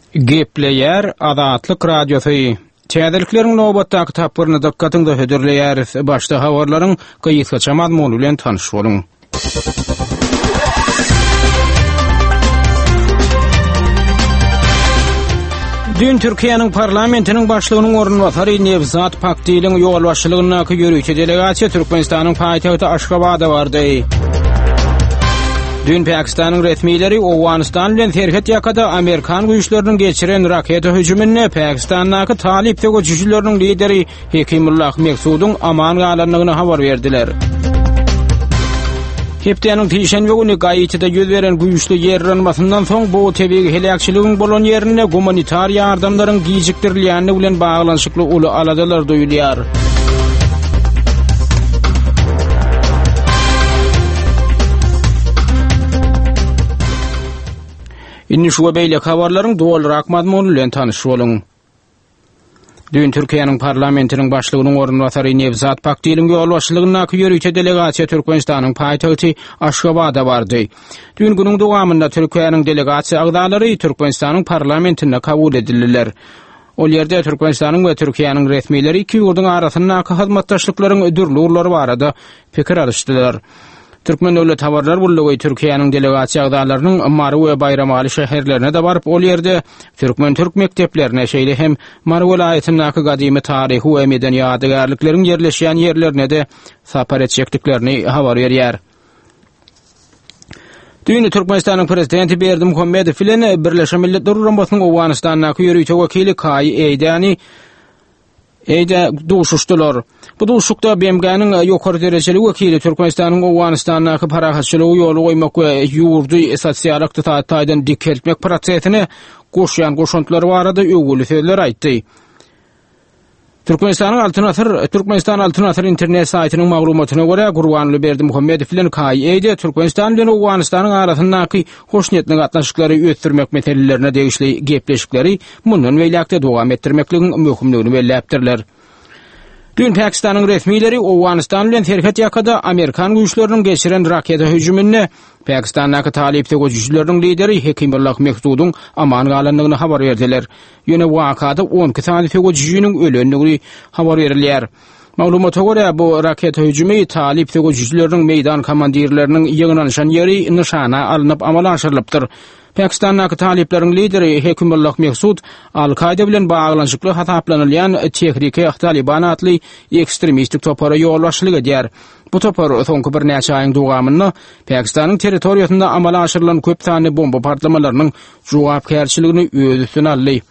Gepleyer Azatlyk Radiosu. Çäderliklerin nobatdaky tapyryny dikkatyňda höderleýär. Başda habarlaryň gyýytgaça mazmuny bilen tanyş boluň. Dün Türkiýanyň parlamentiniň başlygynyň ornwatary Nevzat Pakdiýliň ýol başçylygyna ýörüýçi delegasiýa Türkmenistanyň paýtagty Aşgabatda bardy. Dün Pakistanyň resmiýetleri Awganistan bilen terhet ýakada Amerikan güýçleriniň geçiren raket hüjümine Pakistandaky Talib terrorçylarynyn lideri Hekimullah Meksudyň aman galanlygyny habar berdiler. Hepdeniň tişenbe güni gaýytyda ýüz beren güýçli ýerranmasyndan soň bu tebigi helakçylygyň bolan ýerine humanitar ýardamlaryň gijikdirilýäni bilen baglanyşykly uly aladalar duýulýar. Inni şu beýle habarlaryň dowalrak mazmuny bilen tanyş boluň. Dün Türkiýanyň parlamentiniň başlygynyň ornwatary Nevzat Pakdiýliň ýol başçylygyna ýörüýçi delegasiýa Türkmenistanyň paýtagty Aşgabatda bardy. Dün günüň dowamında Türkiýanyň delegasiýa agdalary Türkmenistanyň parlamentine kabul edildiler. Ol ýerde Türkmenistanyň we Türkiýanyň resmiýetleri iki ýurdun arasyndaky hyzmatdaşlyklaryň ödürli urlary barada pikir alışdylar. Türkmen Döwlet Habarlar Bulygy Türkiýanyň delegasiýa agdalarynyň Marw we Bayramaly şäherlerine de baryp ol ýerde Türkmen türk mekdeplerine şeýle hem Marw vilayatynyň gadymy taryhy we medeni ýadygarlyklariň ýerleşýän ýerlerine de sapar etjekliklerini habar berýär. Dün Türkmenistanyň prezidenti Berdimuhammedow bilen Birleşen Milletler Guramasynyň Awganistanyň ýörüýçi wekili Kai Eýde duşuşdylar. Bu duşukda BMG'niň ýokary derejeli wekili Türkmenistanyň Awganistanyň parahatçylygy ýoly goýmak we ýurdy sosial ykdysadydan diketmek prosesine goşýan goşuntlary barada öwgüli sözler aýtdy. Türkmenistan Altyn internet saýtynyň maglumatyna görä Gurbanly Berdimuhammedow bilen Kai Eýde Türkmenistan bilen Awganistanyň arasyndaky hoşnýetli gatnaşyklary öýtdirmek meselelerine degişli gepleşikleri mundan beýlekde dowam etdirmekligiň möhümligini belläpdirler. Dün Pakistanyň resmiýetleri Awganistan bilen terhet ýakada Amerikan güýçleriniň geçiren raket hüjümine Pakistandaky Talib terrorçylarynyň lideri Hekimullah Meksudyň aman galanlygyny habar berdiler. Ýöne wakada 12 Talib terrorçynyň ölenligini habar berilýär. Maglumata görä bu raket hüjümi Talib terrorçylarynyň meýdan komandirleriniň ýygnanşan ýeri nişana alınıp amala aşyrylypdyr. Pakistandaky taliplaryň lideri Hekimullah Meksud Al-Qaida bilen baglanyşykly hataplanylýan Tehrike Taliban atly ekstremistik topara ýol başçylyk edýär. Bu topar soňky bir näçe aýyň dowamyny Pakistanyň territoriýasynda amala aşyrylan köp sany bomba partlamalarynyň jogapkärçiligini öz üstüne aldy.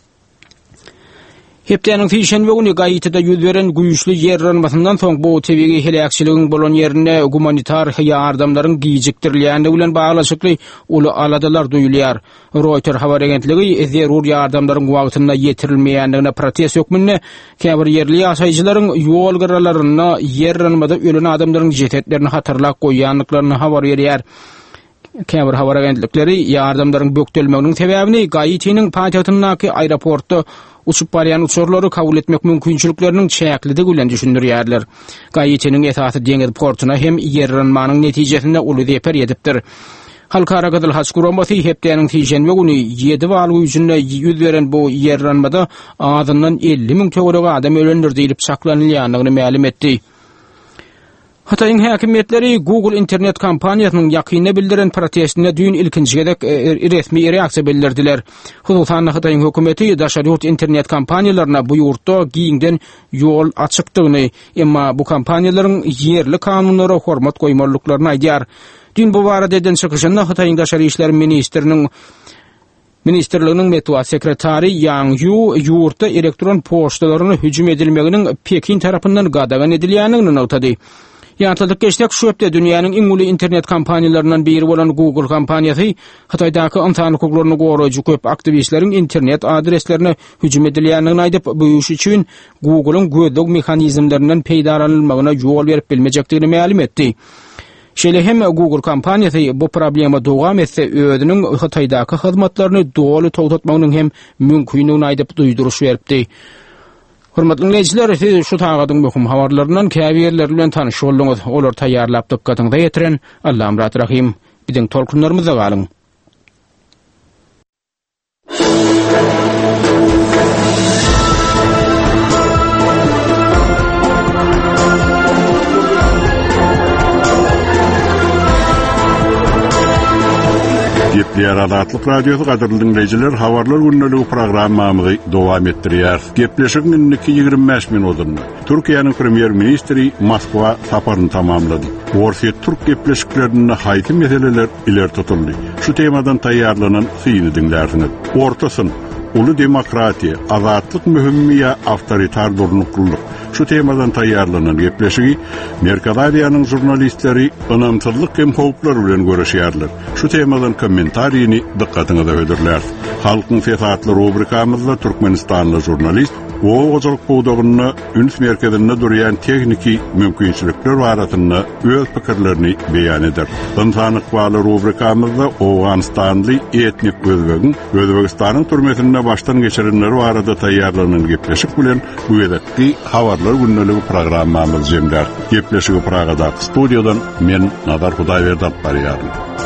Hepdeniň tişenbe güni gaýytyda ýüz beren güýçli ýerranmasyndan soň bu tebigi helakçylygyň bolan ýerine humanitar ýardamlaryň gijikdirilýäni bilen baglanyşykly uly aladalar duýulýar. Reuters habar agentligi zerur ýardamlaryň wagtynda ýetirilmeýändigine protest hökmünde käbir ýerli ýaşaýjylaryň ýol gyralaryna ýerranmada ölen adamlaryň jetetlerini hatırlap goýýanlyklaryny habar berýär. Käbir habar agentlikleri ýardamlaryň bökdelmeginiň sebäbini gaýytynyň paýtagtyndaky aeroportda uçup barýan uçurlary kabul etmek mümkinçilikleriniň çäkliligi bilen düşündirýärler. Gaýytynyň esasy deňiz portuna hem ýerranmanyň netijesinde uly zeper edipdir. Halkara Gadyl Haç Guramasy hepdeniň tişenbe güni 7 bal güýçünde ýüz beren bu ýerranmada azyndan 50 000 töwerek adam ölendir diýilip saklanylýanlygyny ma'lum etdi. Hataýyň häkimetleri Google internet kampaniýasynyň ýakyny bildiren protestine dün ilkinji gedek resmi reaksiýa bildirdiler. Hususan Hataýyň hökümeti daşary internet kampaniýalaryna bu ýurtda giňden ýol açykdygyny, emma bu kampaniýalaryň ýerli kanunlara hormat goýmalyklaryny aýdýar. Dün bu barada eden çykyşynda Hataýyň daşary işler Ministerliginiň metbuat sekretary Yang Yu ýurtda elektron poçtalaryna hüjüm edilmeginiň Pekin tarapyndan gadagan edilýändigini notady. Ýatlyk geçdik şu hepde dünýäniň iň uly internet kampaniýalarynyň biri bolan Google kampaniýasy Hataýdaky insan hukuklaryny goraýjy köp aktivistleriň internet adreslerine hüjüm edilýändigini aýdyp, bu iş üçin Google'yň gözlük mexanizmlerinden peýdalanylmagyna ýol berip bilmejekdigini ma'lum etdi. Şeýle hem Google kampaniýasy bu problema dowam etse özüniň Hataýdaky hyzmatlaryny doly togtatmagynyň hem mümkinligini aýdyp duýduruş beripdi. Hormatly dinleyijiler, siz şu tagadyň möhüm habarlaryndan käbirler bilen tanyş boldyňyz. Olar taýýarlap dikkatyňyza ýetiren Allahym rahim. Biziň tolkunlarymyzda galyň. Diýer Azatlyk Radiosu gaderly dinleýijiler, habarlar günneligi programmamyzy dowam etdirýär. Gepleşigiň 25 minutunda Türkiýanyň premier ministri Moskwa saparyny tamamlady. Orsiýet Türk gepleşiklerini haýty meseleler ileri tutuldy. Şu temadan taýýarlanan syny dinlärsiňiz. Ortasyn ulu demokratiýa, azatlyk mühimmiýe, awtoritar durnukluk. Şu temadan taýýarlanan gepleşigi Merkez Aziýanyň jurnalistleri ynamçylyk hem howplar bilen görüşýärler. Şu temadan kommentariýini dikkatiňize öýdürler. Halkyň sesatly rubrikamyzda Türkmenistanly jurnalist Oğuzluk buğdağını üns merkezinde durýan tekniki mümkinçilikler barasynda öz pikirlerini beýan eder. Insanlyk bagly rubrikamyzda Awganistanly etnik özbegiň Özbegistanyň türmesinde baştan geçirenler barada taýýarlanan gepleşik bilen bu edetki habarlar günneligi programmamyz jemler. Gepleşigi Pragada studiýadan men Nazar Hudaýberdi barýarym.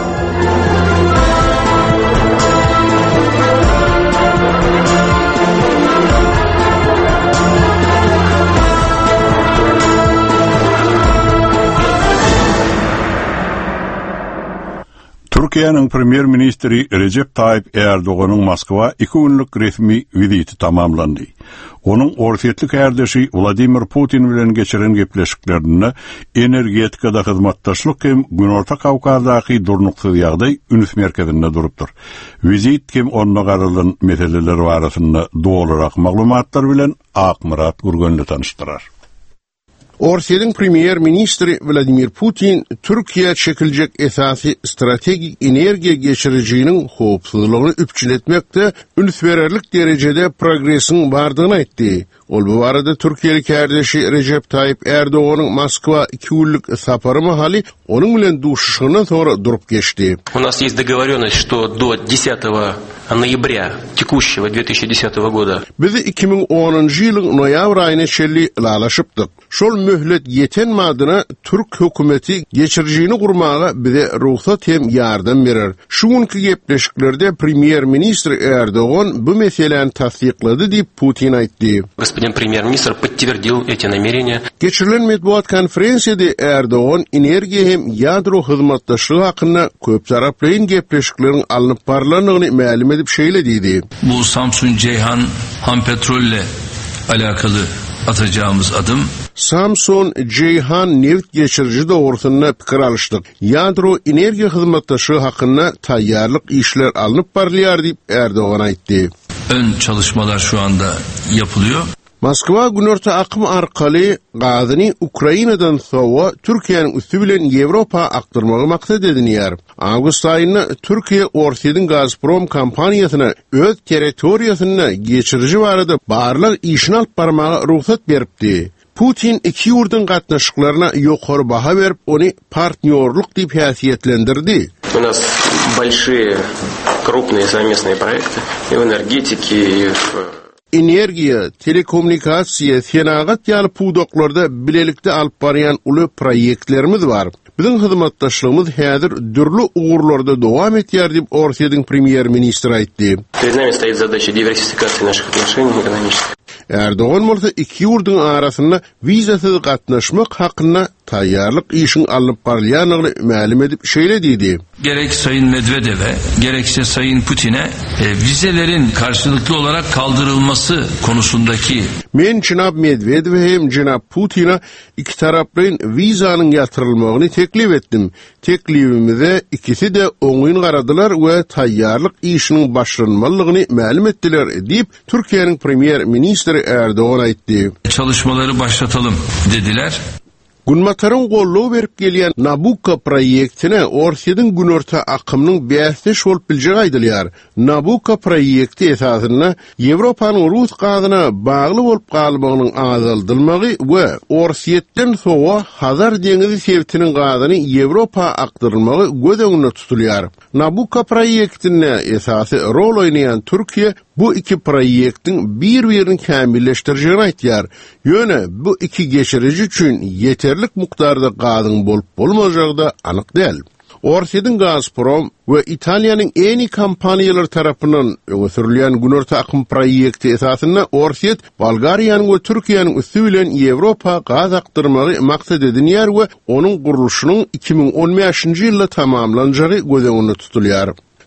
Türkiýanyň premier ministri Recep Tayyip Erdoğanyň Moskwa 2 günlük resmi viziti tamamlandy. Onuň orsiýetli kardeşi Vladimir Putin bilen geçiren gepleşiklerini energetikada hyzmatdaşlyk hem Günorta Kawkazdaky durnuksyz ýagdaý üns merkezinde durupdyr. Vizit hem onda garalan meseleler barasynda dolarak maglumatlar bilen Akmurat Gurgönli tanıştyrar. Orsiýanyň premier ministri Vladimir Putin Türkiýe çekiljek esasy strategik energiýa geçiriciliğiniň howpsuzlygyny üpçületmekde üns bererlik derejede progresiň bardygyny aýtdy. Ol bu barada Türkiýeli kardeşi Recep Tayyip Erdoğanyň Moskwa 2 günlük sapary mahaly onuň bilen duşuşynyň sonra durup geçdi. У нас есть договорённость, что до 10 ноября текущего 2010 года. Biz 2010-njy ýylyň noýabr aýyna şelli ilalaşypdyk. Şol möhlet ýetenmädine Türk hökümeti geçirjini gurmaga bize ruhsat hem ýardam berer. Şu günkü gepleşiklerde premier ministri Erdoğan bu meseleni tasdiqlady diýip Putin aýtdy. Господин премьер-министр подтвердил эти намерения. Geçirilen medbuat konferensiýede Erdoğan energiýa hem ýadro hyzmatdaşlygy hakynda köp taraplaýyn gepleşikleriň alınıp barlanygyny ma'lum edip şeýle diýdi. Bu Samsun Ceyhan ham petrolle alakalı atacağımız adım Samsun Ceyhan neft geçirici doğrultusunda pikir alıştık. Yadro energiya hyzmatdaşlygy hakynda taýýarlyk işler alınıp barlýar diýip Erdoğan aýtdy. Ön çalışmalar şu anda yapılıyor. Moskwa günorta akım arkaly gazyny Ukrainadan sowa Türkiýanyň üstü bilen Ýewropa aktyrmagy maksat edinýär. Awgust aýynda Türkiýe Orsiýanyň Gazprom kompaniýasyna öz territoriýasyna geçiriji barada barlyk işini alyp barmaga ruhsat beripdi. Putin iki ýurdyň gatnaşyklaryna ýokary baha berip, ony partnerlik diýip häsiýetlendirdi. У нас большие крупные совместные проекты и в энергетике, и в Energiýa, telekommunikasiýa, senagat ýaly puwdaklarda bilelikde alyp barýan uly proýektlerimiz bar. Biziň hyzmatdaşlygymyz häzir dürli ugurlarda dowam etýär diýip Orsiýanyň premier ministri aýtdy. Перед нами стоит задача диверсификации наших отношений экономических. Erdoğan bolsa iki ýurdyň arasynda wizasyz gatnaşmak hakynda taýýarlyk işin alyp barýanyny ma'lum edip şeýle diýdi. Gerek Sayın Medvedev'e, gerekse Sayın Putin'e vizelerin karşılıklı olarak kaldırılması konusundaki Men Jnab Medvedew hem Jnab Putin'a iki taraplaryň wizanyň ýatyrylmagyny teklip etdim. Teklibimize ikisi de oňyň garadylar we taýýarlyk işiniň başlanmalygyny ma'lum etdiler diýip Türkiýanyň premier ministri Erdoğan aýtdy. Çalışmaları başlatalım dediler. Gunmataryň gollugy berip gelýän Nabucco proýektine Orsiýanyň günorta akymynyň bäsleş bolup biljegi aýdylýar. Nabucco proýekti esasynda Ýewropanyň Rus gazyna bagly bolup galmagynyň azaldylmagy we Orsiýetden sowa Hazar deňizi sebitiniň gazyny Ýewropa aktyrylmagy göz öňünde tutulýar. Nabucco proýektine esasy rol oýnaýan Türkiýe bu iki proýektiň bir-birini kämilleşdirjegini aýtýar. Ýöne bu iki geçirici üçin yeterlik mukdarda gazyň bolup bolmajagy da anyk däl. Orsiýanyň Gazprom we Italiýanyň eni kompaniýalar tarapyndan öňe sürilýän günorta akym proýekti esasynda Orsiýet Bolgariýanyň we Türkiýanyň üstü bilen Ýewropa gaz aktyrmagy maksat edinýär we onuň guruluşynyň 2015-nji ýylda tamamlanjagy göz öňünde tutulýar.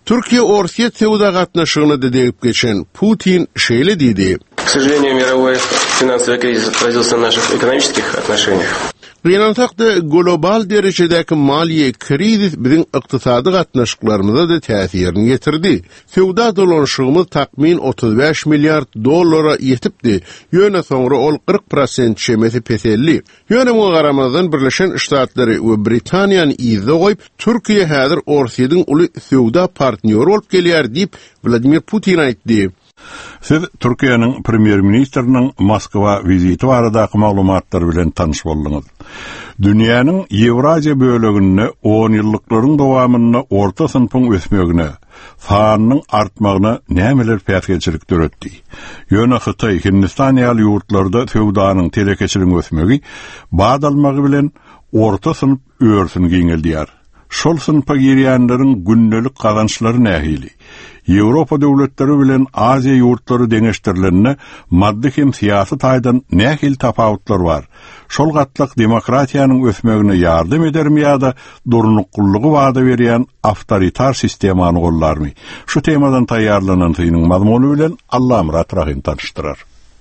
Türkiye Orsiya tewda gatnaşygyny dedegip geçen Putin şeýle diýdi. К сожалению, мировой финансовый кризис отразился на наших экономических отношениях. Ýönelikde global derejedäki maliýe krizis biziň ykdysady gatnaşyklarymyza da täsirini getirdi. Sewda dolanşygymyz takmin 35 milliard dollara ýetipdi. Ýöne soňra ol 40% şemesi peselli. Ýöne bu garamazdan Birleşen Ştatlary we Britaniýany izle goýup, Türkiýe häzir Orsiýadyň uly sewda partneri bolup gelýär diýip Vladimir Putin aýtdy. Siz Türkiýanyň premier ministriniň Moskwa viziti baradaky maglumatlar bilen tanyş boldyňyz. Dünýäniň Ewraziýa böleginde 10 ýyllyklaryň dowamyny orta synpyň ösmegine, sanynyň artmagyna nämeler päsgeçilik döretdi. Ýöne Hytaý, Hindistan ýaly ýurtlarda sewdanyň telekeçiligiň ösmegi badalmagy bilen orta synp örsüni giňeldýär. Şol synpa girýänleriň gündelik kazançlary nähili? Ýewropa döwletleri bilen Aziýa ýurtlary deňeşdirilenine maddi hem siýasy taýdan nähil tapawutlar bar. Şol gatlyk demokratiýanyň ösmegine ýardym edermi ýa-da durunuklugy wada berýän awtoritar sistemany gollarmy? Şu temadan taýýarlanan synyň mazmuny bilen Allamrat Rahim tanışdyrar.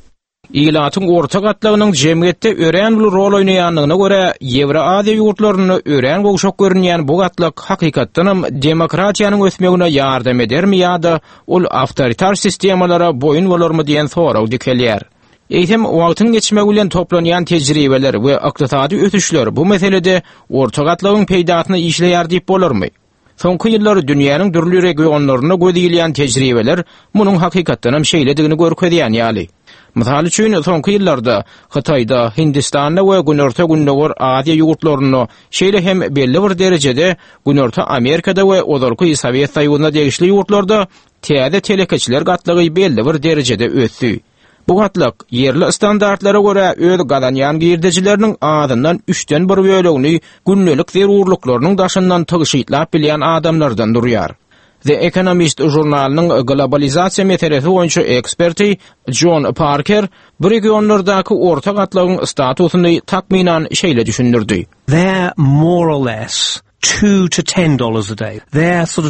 İlatyň orta gatlygynyň jemgyýetde ören bir rol oýnaýanlygyna görä, Ýewroaziýa ýurtlaryny ören gowşak görünýän bu gatlyk hakykatdanam demokratiýanyň ösmegine ýardam edermi ýa-da ol awtoritar sistemalara boyun bolarmy diýen soraw dikelýär. Eýsem wagtyň geçmegi bilen toplanýan tejribeler we ykdysady ötüşler bu meselede orta gatlygyň peýdatyny işleýär diýip bolarmy? Soňky ýyllar dünýäniň dürli regionlaryna gödilýän tejribeler munyň hakykatdanam şeýledigini görkezýän ýaly. Misal üçin soňky ýyllarda Hytaýda, Hindistanda we Günorta Günnäger Aziýa ýurtlaryny şeýle hem belli bir derejede Günorta Amerikada we ozalky Sowet Soýuzyna degişli ýurtlarda täze telekeçiler gatlygy belli bir derejede ösdi. Bu gatlyk yerli standartlara görä öz gadanýan girdijileriniň adyndan 3den 1 bölegini günnelik zerurlyklarynyň daşyndan tygyşytlap bilýän adamlardan durýar. The Economist jurnalynyň globalizasiýa meselesi boýunça eksperti John Parker bu regionlardaky orta gatlygyň statusyny takminan şeýle düşündirdi. They're more or less $2 to $10 a day. They're sort of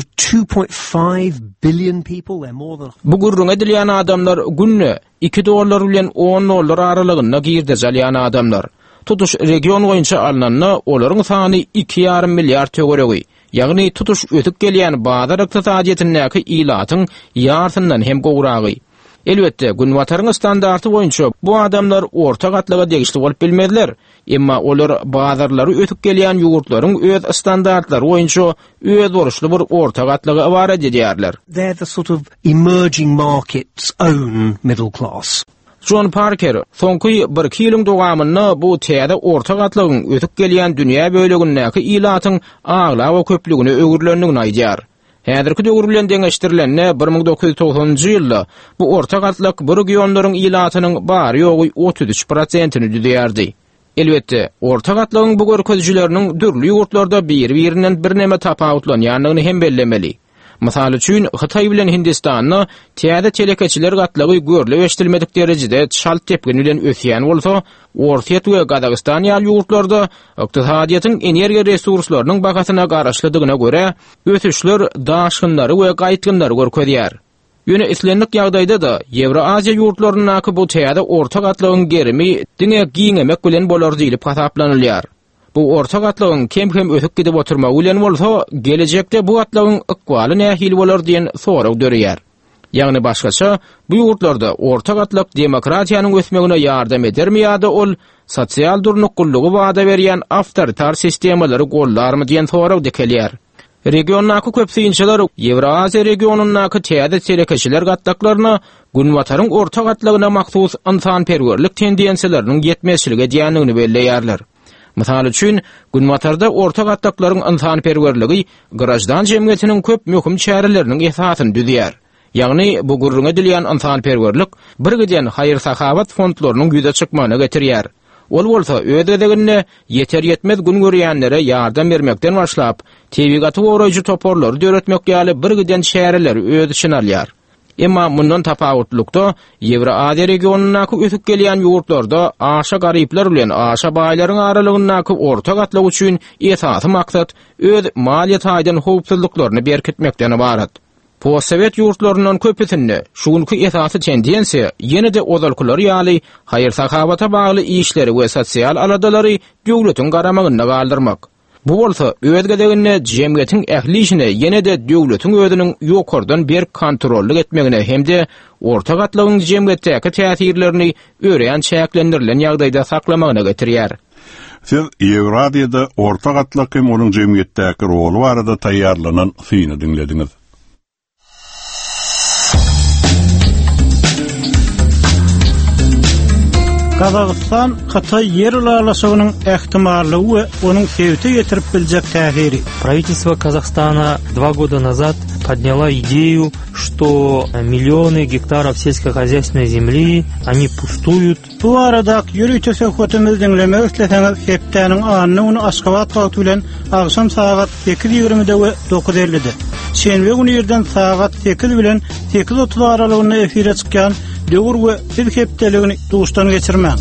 2.5 billion people. They're more than... Bu gurrun edilýän adamlar günne $2 bilen $10 aralygyna girdij alýan adamlar. Tutuş region boýunça alnanna olaryň sany 2,5 milliard töweregi. Ýagny tutuş ötüp gelýän bazar ykdysadyetindäki ilatyň ýartyndan hem gowragy. Elbetde günwataryň standarty boýunça bu adamlar orta gatlyga degişli bolup bilmediler. Emma olar bazarlary ötüp gelýän ýurtlaryň öz standartlary boýunça öz borçly bir orta gatlyga ibaret edýärler. They're the sort of emerging market's own middle class. John Parker, soňky 1 ýylyň dowamyny bu täze orta gatlygyň ötüp gelýän dünýä bölegindäki ilatyň agla we köpligini ögürlendigini aýdýar. Häzirki döwür bilen deňeşdirilenne 1990-njy ýylda bu orta gatlyk bir regionlaryň ilatynyň bary ýogy 33%-ni düzýärdi. Elbetde, orta gatlygyň bu görkezjileriniň dürli ýurtlarda bir-birinden bir näme tapawutlanýanlygyny hem bellemeli. Misal üçin Hytaý bilen Hindistanyny täze telekeçiler gatlygy görle eşdilmedik derejede şalt tepgin bilen ösýän bolsa, Orsiýa we Gadagistan ýaly ýurtlarda ykdysadyýatyň energiýa resurslarynyň bagasyna garaşlydygyna görä, ösüşler daşgynlary we gaýtgynlary görkezýär. Ýöne islenlik ýagdaýda da Ýewroaziýa ýurtlarynyňky bu täze orta gatlygyň gerimi diňe giňemek bilen bolar diýilip hasaplanylýar. Bu orta gatlygyň kem ötüp gidip oturmagy bilen bolsa, gelecekde bu gatlygyň ykbaly nähili bolar diýen soraw dörýär. Ýagny başgaça, bu ýurtlarda orta gatlyk demokratiýanyň ösmegine ýardam edermi ýa-da ol sosial durnuklugy wada berýän awtoritar sistemalary gollarmy diýen soraw dikelýär. Regionnaky köpsüýünçiler Ýewroaziýa regionunaky täze telekeçiler gatlyklaryna günwataryň orta gatlygyna maksus insanperwerlik tendensiýalariniň ýetmezçiligi diýenligini belleýärler. Misal üçin, günwatarda orta gatlyklaryň insanperwerligi grajdan jemgyýetiniň köp möhüm çäreleriniň esasyny düzýär. Ýagny bu gurrun edilýän insanperwerlik bir giden haýır-sahabat fondlarynyň ýüze çykmagyna getirýär. Ol bolsa ödegine yeter yetmez gün görýänlere ýardam bermekden başlap, tebigaty goraýjy toporlary döretmek ýaly bir giden şäherleri öz içine alýar. Emma mundan tapawutlukda Ýewroaziýa regionunaky ötüp gelýän ýurtlarda aşa garyplar bilen aşa baýlaryň aralygyndaky orta gatlyk üçin esasy maksat öz maliýet aýdan howpsuzlyklaryny berkitmekden ibaret. Postsovet yurtlarynyň köpütünde şugunky esasy tendensiýa ýene-de ozalkylar ýaly haýır-sakawata bagly işleri we sosial aladalary döwletiň garamagyna galdyrmak. Bu bolsa öwedgedegine jemgyýetiň ähli işine ýene-de döwletiň özüniň ýokardan bir kontrollik etmegine hemde orta gatlygyň jemgyýetdäki täsirlerini öreýän çäklendirilen ýagdaýda saklamagyna getirýär. Siz Ýewradiýada orta gatlyk hem onuň jemgyýetdäki rolu barada taýýarlanan syny dinlediňiz. Kazakistan Xitay yer ulalaşygynyň ähtimallygy we onuň sebäti getirip biljek täsiri. Правительство Казахстана 2 года назад подняло идею, что миллионы гектаров сельскохозяйственной земли, они пустуют. Bu arada ýürüýte söhbetimiz dinlemek isleseňiz hepdäniň anyny ony Aşgabat wagty bilen agşam saat 8:20-de we 9:50-de. Şenbe güni ýerden saat 8 bilen 8:30 aralygynda efire çykýan döwür we siz hepdeligini duşdan geçirmäň.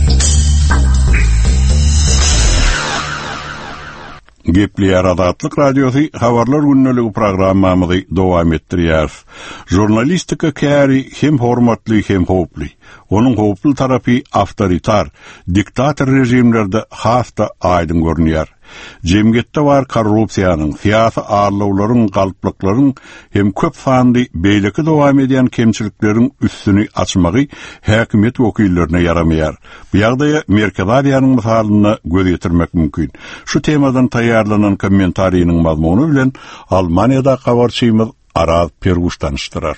Gepleýär Adatlyk radiosu habarlar günneligi programmamyzy dowam etdirýär. Jurnalistika käri hem hormatly hem hoply. Onuň hoply tarapy awtoritar, diktator rejimlerde hasta aýdym görnýär. Jemgyýetde bar korrupsiýanyň, syýasy arlawlaryň, galplyklaryň hem köp sanly beýleki dowam edýän kemçilikleriň üstüni açmagy häkimet wekillerine ýaramaýar. Bu ýagdaýa Merkazadiýanyň misalyny göz ýetirmek mümkin. Şu temadan taýýarlanan kommentariýanyň mazmuny bilen Almaniýada habarçymyz Araz Perguş tanıştyrar.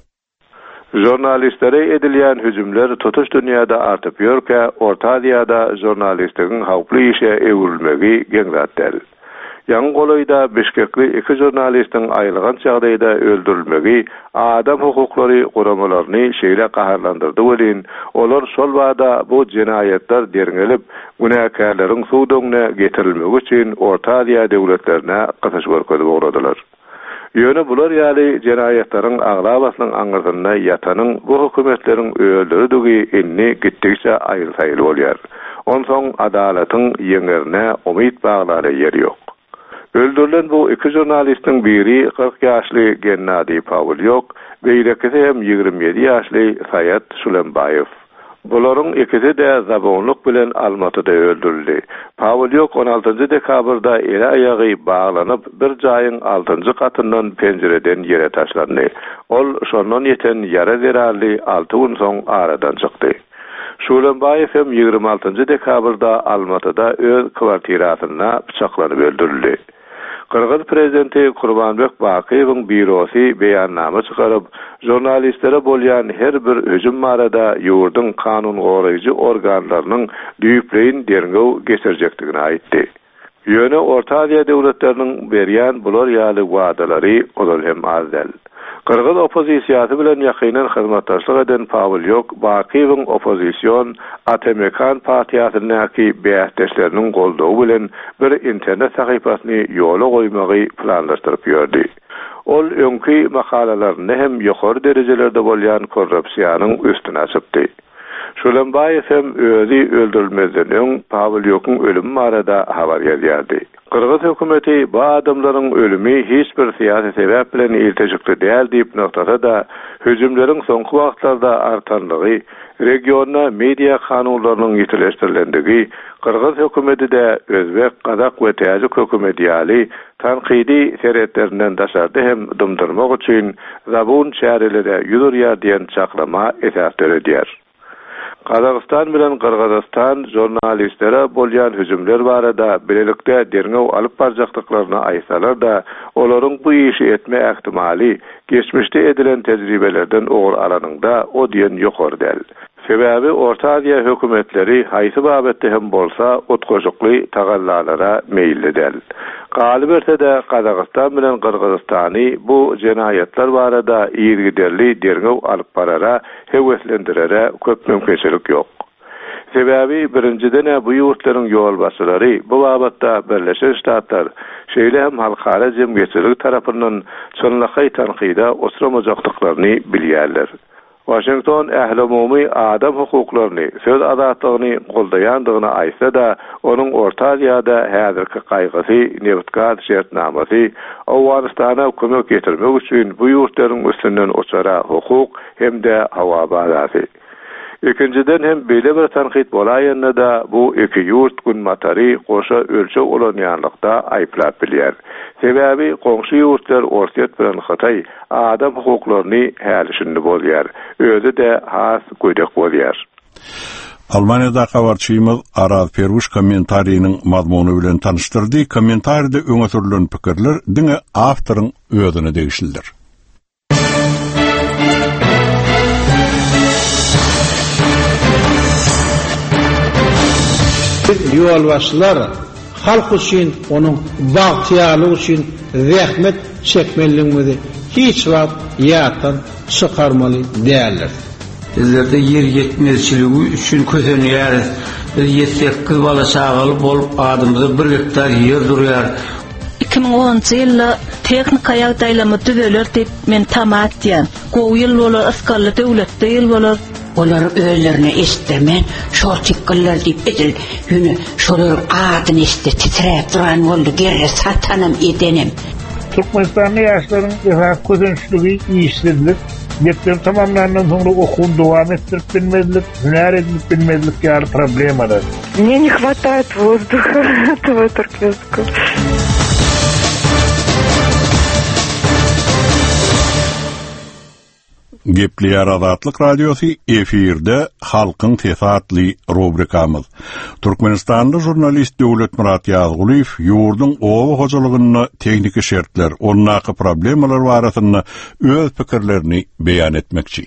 Jurnalistlere edilýän hüjümler tutuş dünýäde artyp ýörkä, Orta Aziýada jurnalistligiň hawply işe ewrilmegi geňratdyr. Ýa-ni golaýda Bişkekli 2 jurnalistiň aýylygan çagdaýda öldürilmegi adam hukuklary guramalaryny şeýle gaharlandyrdy welin, olar şol wagda bu jinaýetler derňelip, günäkärleriň suwdygyna getirilmegi üçin Orta Aziýa döwletlerine gysyş görkezip ugradylar. Ýöne bular ýaly jinaýetlaryň aglabasynyň aňyrdyna ýatanyň bu hökümetleriň öldürüdigi inni gittikçe aýyl-saýyl bolýar. Onsoň adalatyň ýeňerine umyt baglary ýer ýok. Öldürülen bu 2 jurnalistiň biri 40 ýaşly Gennady Pavlyuk we ýekisi hem 27 ýaşly Sayat Sulembayew. Bularyň ikisi de zabonluk bilen Almatyda öldürildi. Pavlyuk 16 dekabrda ele aýagy baglanyp bir jaýyň 6-njy katyndan penjereden ýere taşlandy. Ol şondan ýeten ýara zerarly 6 gün soň aradan çykdy. Sulembayew hem 26 dekabrda Almatyda öz kwartirasyna pyçaklanyp öldürildi. Kırgız prezidenti Kurbanbek Bakiýewiň bürosy beýannama çykaryp, jurnalistlere bolýan her bir hüjüm barada ýurduň kanun goraýjy organlarynyň düýpleýin derňew geçirjekdigini aýtdy. Ýöne Orta Aziýa döwletleriniň berýän bular ýaly wagdalary ol hem azdal. Kırgız opozisiýasy bilen ýakynan hyzmatdaşlyk eden Pavlyuk Bakiýewiň opozisiýon Atemekan partiýasynyňky beýatdeşleriniň goldawy bilen bir internet sahypasyny ýola goýmagy planlaşdyryp ýördi. Ol öňki makalalaryny hem ýokary derejelerde bolýan korrupsiýanyň üstüne açypdy. Sulembayew hem özi öldürilmezden öň Pavlyukyň ölümi barada habar ýerdi. Kırgız hökümeti bu adamlaryň ölümi hiç bir syýasy sebäp bilen iltejikli däl diýip noktada da hüjümleriň soňky wagtlarda artanlygy, regionda media kanunlarynyň ýetileşdirilendigi, Kırgız hökümeti de Özbek, Kazak we Täjik hökümetiýaly tanqidi seretlerinden daşardy hem dymdyrmak üçin zabun çäreleri ýürýär diýen çaklama esas edýär. Kazakistan bilen Kırgızstan jurnalistlere bolýan hüjümler barada bilelikde derňew alyp barjakdyklaryny aýsalar da, olaryň bu işi etme ähtimali geçmişde edilen tejribelerden ogur alanynda o diýen ýokary däl. Sebäbi Orta Aziýa hökümetleri haýsy babetde hem bolsa otgoşukly tagallalara meýilli däl. Galiberde de Kazakistan bilen Kırgızstany bu jinaýetler barada ýergiderli derňew alyp barara heweslendirere köp mümkinçilik ýok. Sebäbi birinciden bu ýurtlaryň ýolbaşçylary bu babetda Birleşik Ştatlar şeýle hem halkara jemgyýetçilik tarapyndan çynlaky tanqida oturamajakdyklaryny bilýärler. Washington ähli adam hukuklaryny, söz azatlygyny goldaýandygyna aýsa da, onuň Orta Aziýada häzirki gaýgysy, nebutgat şertnamasy Awganistana kömek getirmek üçin bu ýurtlaryň üstünden uçara hukuk hemde hawa bazasy. Ikinciden hem beýle bir tanqid bolaýanda da bu iki ýurt günmatary goşa ölçe olanýanlykda aýplap bilýär. Sebäbi goňşy ýurtlar ortaýat bilen Hatay adam hukuklaryny hälisinde bolýar. Özi de has gödek bolýar. Almanya'da habarçymyz Araz Pervuş kommentariýanyň mazmuny bilen tanıştyrdy. Kommentarida öňe sürülen pikirler diňe awtoryň özüne degişildir. Ýolbaşçylar halk üçin, onuň bagtyalygy üçin zähmet çekmeliligini hiç wagt ýatdan çykarmaly däldir. Bizlerde yer yetmezçiligi üçin kösenýär. Ýetsek kız bala çagaly bolup adamyzy 1 hektar ýer durýar. 2010 ýylda teknik ýagdaýlama düzeler diýip men tamat diýen. Gowy ýyl bolar askarly döwletde ýyl bolar. Olar özlerine istemän şol çykgyllar diýip edil. Ýöne şolaryň adyny isde titrep duran boldy gerre satanam edenim. Türkmenistanyň ýaşlaryň efendim közençligi ýyşdirlik, ýetdim tamamlandan soňra okuwny dowam etdirip bilmezlik, hünär edip bilmezlik ýaly problemalar. Мне не хватает воздуха этого туркменского. Gepli Azatlyk Radiosu efirde halkyň tesatly rubrikamyz. Türkmenistanly jurnalist Döwlet Murat Ýazguliýew ýurdun owa hojalygyny tekniki şertler, onnaky problemalar barasyny öz pikirlerini beýan etmekçi.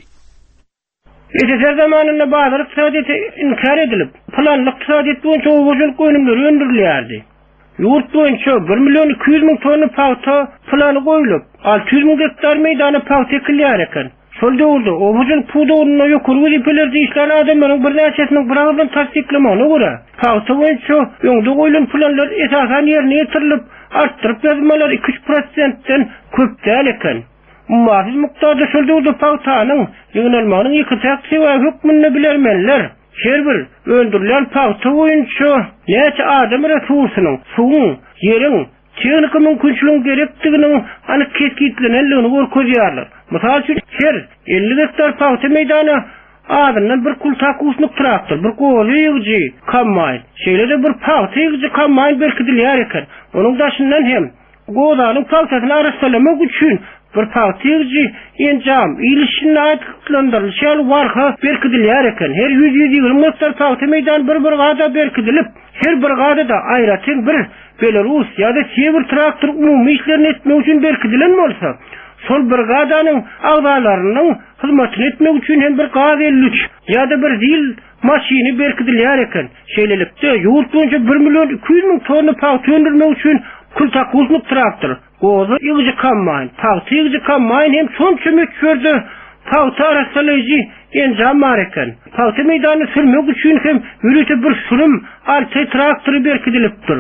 Ýeter zamanynda bazar iqtisadiýaty inkar edilip, planlyk iqtisadiýat boýunça owajalyk önümler öndürilýärdi. Ýurt boýunça 1.200.000 tonna paýta plany goýulyp, 600.000 hektar meýdany paýta ekilýär eken. Şol döwürde owajalyk pudugyny ýokary wezipelerde işleýän adamlaryň bir näçesiniň bir agzdan tasdiklamagyna görä, paýta boýunça öňde goýulan planlar esasan ýerine ýetirilip, artdyryp ýazmalar 2%-den köp däl eken. Maýsy mukdarda şol döwürde paýtanyň ýöňelmeginiň iki täksi we hükmünde bilermenler. Her bir öldürilen paýta boýunça näçe adam resursynyň, suwuň, ýeriň, teknik mümkinçiliginiň gerekdiginiň anyk ketgilenligini görkezýärler. Mysal üçin her 50 hektar paýta meýdany adamdan bir kultak usnup traktor, bir goly ýygy, kombayn, şeýlede bir paýta ýygy kombayn berkidilýär eken. Onuň daşyndan hem gozanyň paýtasyny arasalamak üçin bir paýta ýygy enjam ilişini aýtlandyrylýar warha berkidilýär eken. Her 100-120 hektar paýta meýdany bir gada berkidilip, her bir gada da aýratyn bir Belarus ýa-da Sibir traktor umumy işlerini etmek üçin berkidilen bolsa, sol brigadanyň agdalarynyň hyzmatyny etmek üçin hem bir GAZ-53 ýa-da bir zil maşyny berkidilýär eken. Şeýlelikde ýurt boýunça 1.200.000 tonna paýta öndürmek üçin kultak uznup traktor, gozy ýygy kombayn, paýta ýygy kombayn hem şonça möçberde paýta arasalaýjy enjam bar eken. Paýta meýdanyny sürmek üçin hem ýürüte bir sürüm arty traktory berkidilipdir.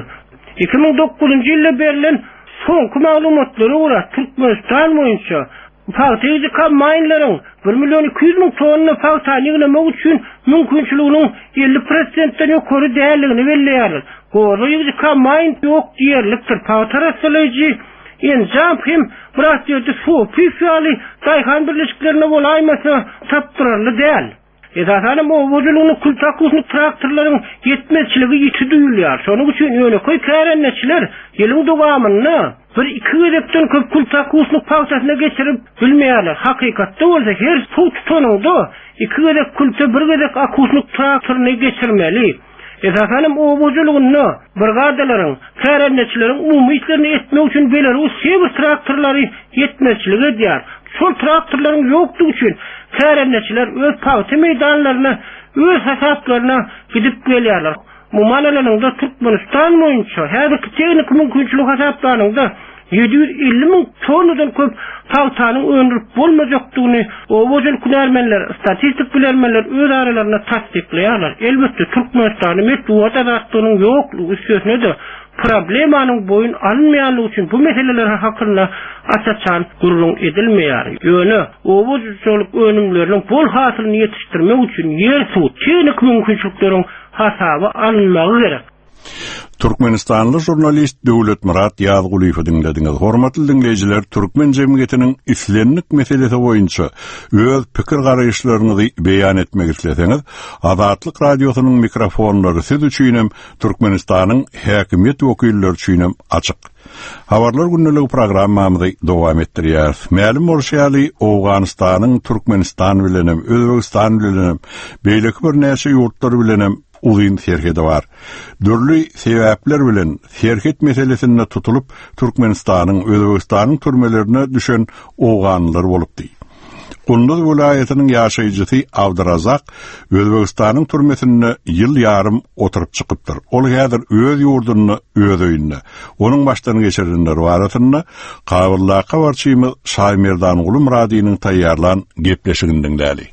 2009 ýylda berilen soňky maglumatlary görä Türkmenistan boýunça paýta ýygy kombaynlaryň 1.200.000 tonna paýta ýygnamak üçin mümkinçiliginiň 50%-den ýokary däldigini belleýär. Gozy ýygy kombayn ýok diýerlikdir. Paýta arasalaýjy enjam hem biraz ýerde şu pifýaly daýhan birleşiklerine bolaýmasa tapdyrarly däl. Esasen o owajalygyny kultak usnup traktorlaryň ýetmezçiligi ýiti duýulýar. Şonuň üçin ýöneköy kärenneçiler ýylyň dowamyny bir 2 edepden köp kultak usnup paýtasyna geçirip bilmeýärler. Hakykatda bolsa her suw tutanynda 2 edep kulta 1 edep akusnup traktoryny geçirmeli. Esasen o owajalygyny brigadalaryň, kärenneçileriň umumy işlerini etmek üçin Belarus Sibir traktorlary ýetmezçiligi edýär. Şol traktorlaryň ýokdugy üçin kärenneçiler öz paýta meýdanlaryna, öz hasaplaryna gidip gelýärler. Mumanalaryňda Türkmenistan boýunça häzirki teknik mümkinçilik hasaplaryňda 750.000 tonnadan köp paýtanyň öndürip bolmajakdygyny owajalyk bilermenler, statistik bilermenler öz aralaryna tasdiklaýarlar. Elbetde Türkmenistanyň metbuat azatlygynyň ýoklugy üstüne de problemanyň boyun alınmaýanlygy üçin bu meseleler hakynda açaçan gurulun edilmeýär. Ýöne obu juşuluk önümleriniň bol hasylyny ýetişdirmek üçin ýer suw, çeňik mümkinçilikleriň hasaby alınmagy gerek. Türkmenistanlı jurnalist Döwlet Murat Ýazguliýew dinlediňiz. Hormatly dinleýijiler, türkmen jemgyýetiniň islenlik meselesi boýunça öz pikir garaýşlaryňyzy beýan etmek isleseňiz, Azatlyk radiosynyň mikrofonlary siz üçin hem Türkmenistanyň häkimet wekilleri üçin hem açyk. Habarlar günneligi programmamyzy dowam etdirýär. Ma'lum bolşýaly, Awganystanyň Türkmenistan bilen hem Özbegistan bilen hem beýleki bir näçe ýurtlar bilen hem uzun serhede var. Dürli sebäpler bilen serhet meselesine tutulup Türkmenistanyň, Özbegistanyň türmelerine düşen Awganlar bolupdy. Kunduz vilayatynyň ýaşaýjysy Abdurazak Özbegistanyň türmesine ýyl ýarym oturup çykypdyr. Ol häzir öz ýurduny, öz öýüne, onuň başdan geçirenler baratyny Kabullyka barçymyz Şaýmerdan Uly Muradynyň taýýarlan gepleşiginiň däli.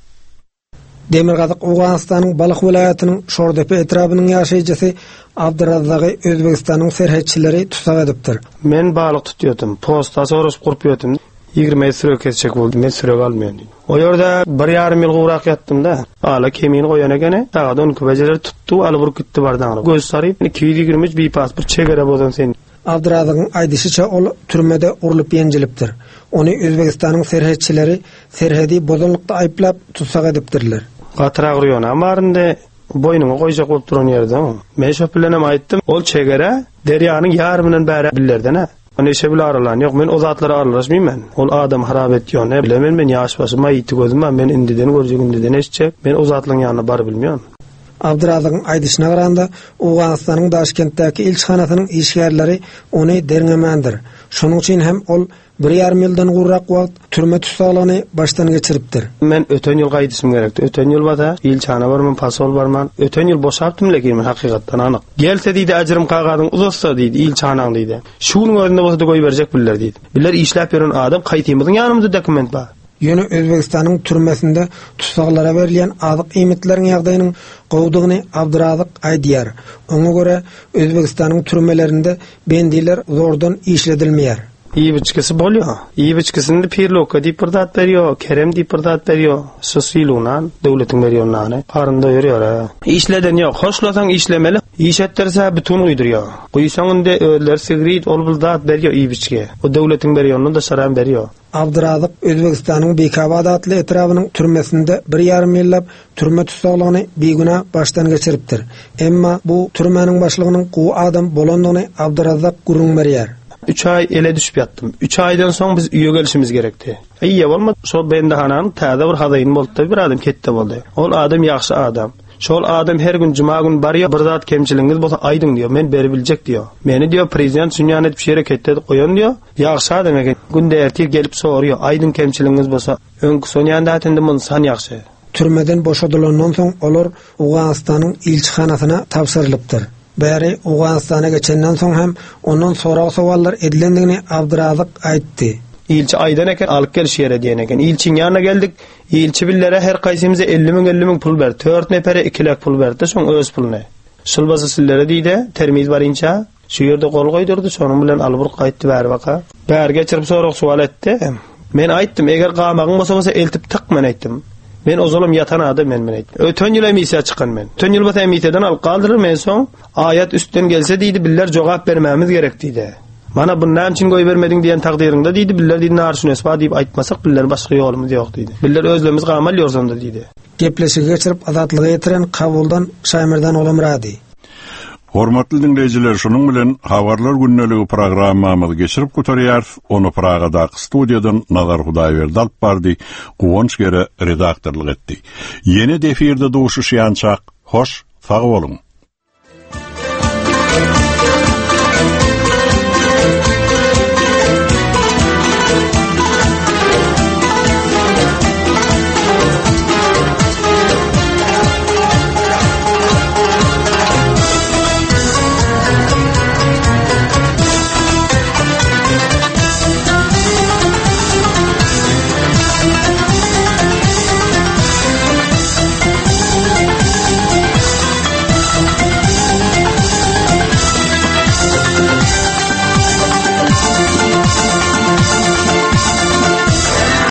Demirgazyk Awganystanyň Balyk vilayatynyň Şordepe etrabynyň ýaşaýjysy Abdurazagy Özbegistanyň serhetçileri tutsak edipdir. Men balyk tutýardym. Posta soruş gurup ýetdim. 20 sürek geçecek boldy. Men sürek almaýan. O ýerde 1,5 ýyl gowrak ýatdym da. Ala kemini goýan egene, taýda 12 bejeler tutdu, alyp gitdi bardaňy. Göz saryp 223 bir pasport çegere bolan sen. Abdurazagyň aýdyşyça ol türmede urulyp ýenjilipdir. Ony Özbegistanyň serhetçileri serhedi bozanlykda aýplap tutsak edipdirler. Gatyra gurýan, amarynda boynuňa goýjak bolup duran ýerde. Men şo bilenem aýtdym, ol çegere derýanyň ýarymynyň bäri billerden. Ony şe bilen aralan ýok, men o zatlary aralaşmaýman. Ol adam harap etýär, ne bilemen men ýaş başyma ýiti gözüm, men indiden görjegindeden eşçek, men o zatlyň ýanyna bar bilmeýän. Abdurazagyň aýdyşyna garanda Awganystanyň Daşkentdäki ilçhanasynyň işgärleri ony derňemendir. Şonuň üçin hem ol 1,5 ýyldan gurrak wagt türme tutsaklagyny başdan geçiripdir. Men öten ýyl gaýdysym gerekdi. Öten ýyl bada ilçhana barman, pasol barman. Öten ýyl boşapdym lekin men hakykatdan anyk. Gelse diýdi ajrym kagadyň uzatsa diýdi ilçhanaň diýdi. Şunyň özünde bolsa da goý berjek biller diýdi. Biller işläp ýören adam gaýtymyzyň ýanymyzda dokument bar. Ýöne Özbegistanyň türmesinde tutsaklara berilen azyk iýmetleriň ýagdaýynyň gowdugyny Abdurazak aýdýar. Oňa görä Özbegistanyň türmelerinde bendiler zordan işledilmeýär. İyibiçkisi bolýar. İyibiçkisinde pirloka diýip bir zat berýär, kerem diýip bir zat berýär. Sosilunan döwletiň berýärnany arynda ýörýär. İşleden ýok, hoşlasaň işlemeli. İşetdirse bütün uydurýar. Goýsaňynda öýler sigrit ol bir zat berýär iyibiçke. O döwletiň berýärny da şaram berýär. Abdurazak Özbegistanyň Bekabad adly etrabynyň türmesinde 1,5 ýyllap türme tutsaklagyny beguna başdan geçiripdir. Emma bu türmeniň başlygynyň gowy adam bolandygyny Abdurazak gurrun berýär. 3 ay ele düşüp ýattym. 3 aýdan soň biz üýe gelişimiz gerekdi. Ýa bolmady. Şol bendehanaň täze bir hadaýyn boldy, bir adam ketdi boldy. Ol adam ýaxşy adam. Şol adam her gün cuma gün barýar, bir zat kemçiligiňiz bolsa aýdyň diýär, men beri biljek diýär. Meni diýär prezident sünýan etip şeýre ketdi goýan diýär. Ýaxşy adam eken. Günde ertir gelip sorýar, aýdyň kemçiligiňiz bolsa, öňkü sünýan datynda mun san ýaxşy. Türmeden boşadylandan soň olar Awganystanyň ilçhanasyna tapşyrylypdyr. Bäri Awganystana geçenden soň hem ondan sorak sowallar edilendigini Abdurazak aýtdy. İlçi aýdan eken alyp geliş ýere diýen eken. İlçiň ýanyna geldik. İlçi billere her gaýsymyza 50 000 pul berdi. 4 nepere 2 lak pul berdi, soň öz puluny. Şulbasy sillere diýdi, termiz barynça şu ýerde gol goýdurdy, şonuň bilen alyp gaýtdy bäri waka. Bäri geçirip sorak sowal etdi. Men aýtdym, eger gamagyň bolsa eltip tak men aýtdym. Men ozalım yatan adam men aýtdym. Ötön ýyl emisiýa çykan men. Ötön ýyl bata emisiýadan alyp galdyryr men soň aýat üstten gelse diýdi, biller jogap bermämiz gerek diýdi. Mana bundan üçin goý bermediň diýen takdirinde diýdi, biller diýdi narşyny esba diýip aýtmasak biller başga ýolumyz ýok diýdi. Biller özlemimiz gamal ýorsanda diýdi. Gepleşigi geçirip azatlygy ýetiren Kabuldan Şaýmerdan Uly Murady. Hormatly dinleyijiler, şonuň bilen habarlar günneligi programmamyzy geçirip götürýär. Onu Pragada studiýadan Nazar Hudaýberdi alyp bardy, Guwonç gere redaktorlyk etdi. Ýene defirde duşuşýançak, hoş, sag bolun.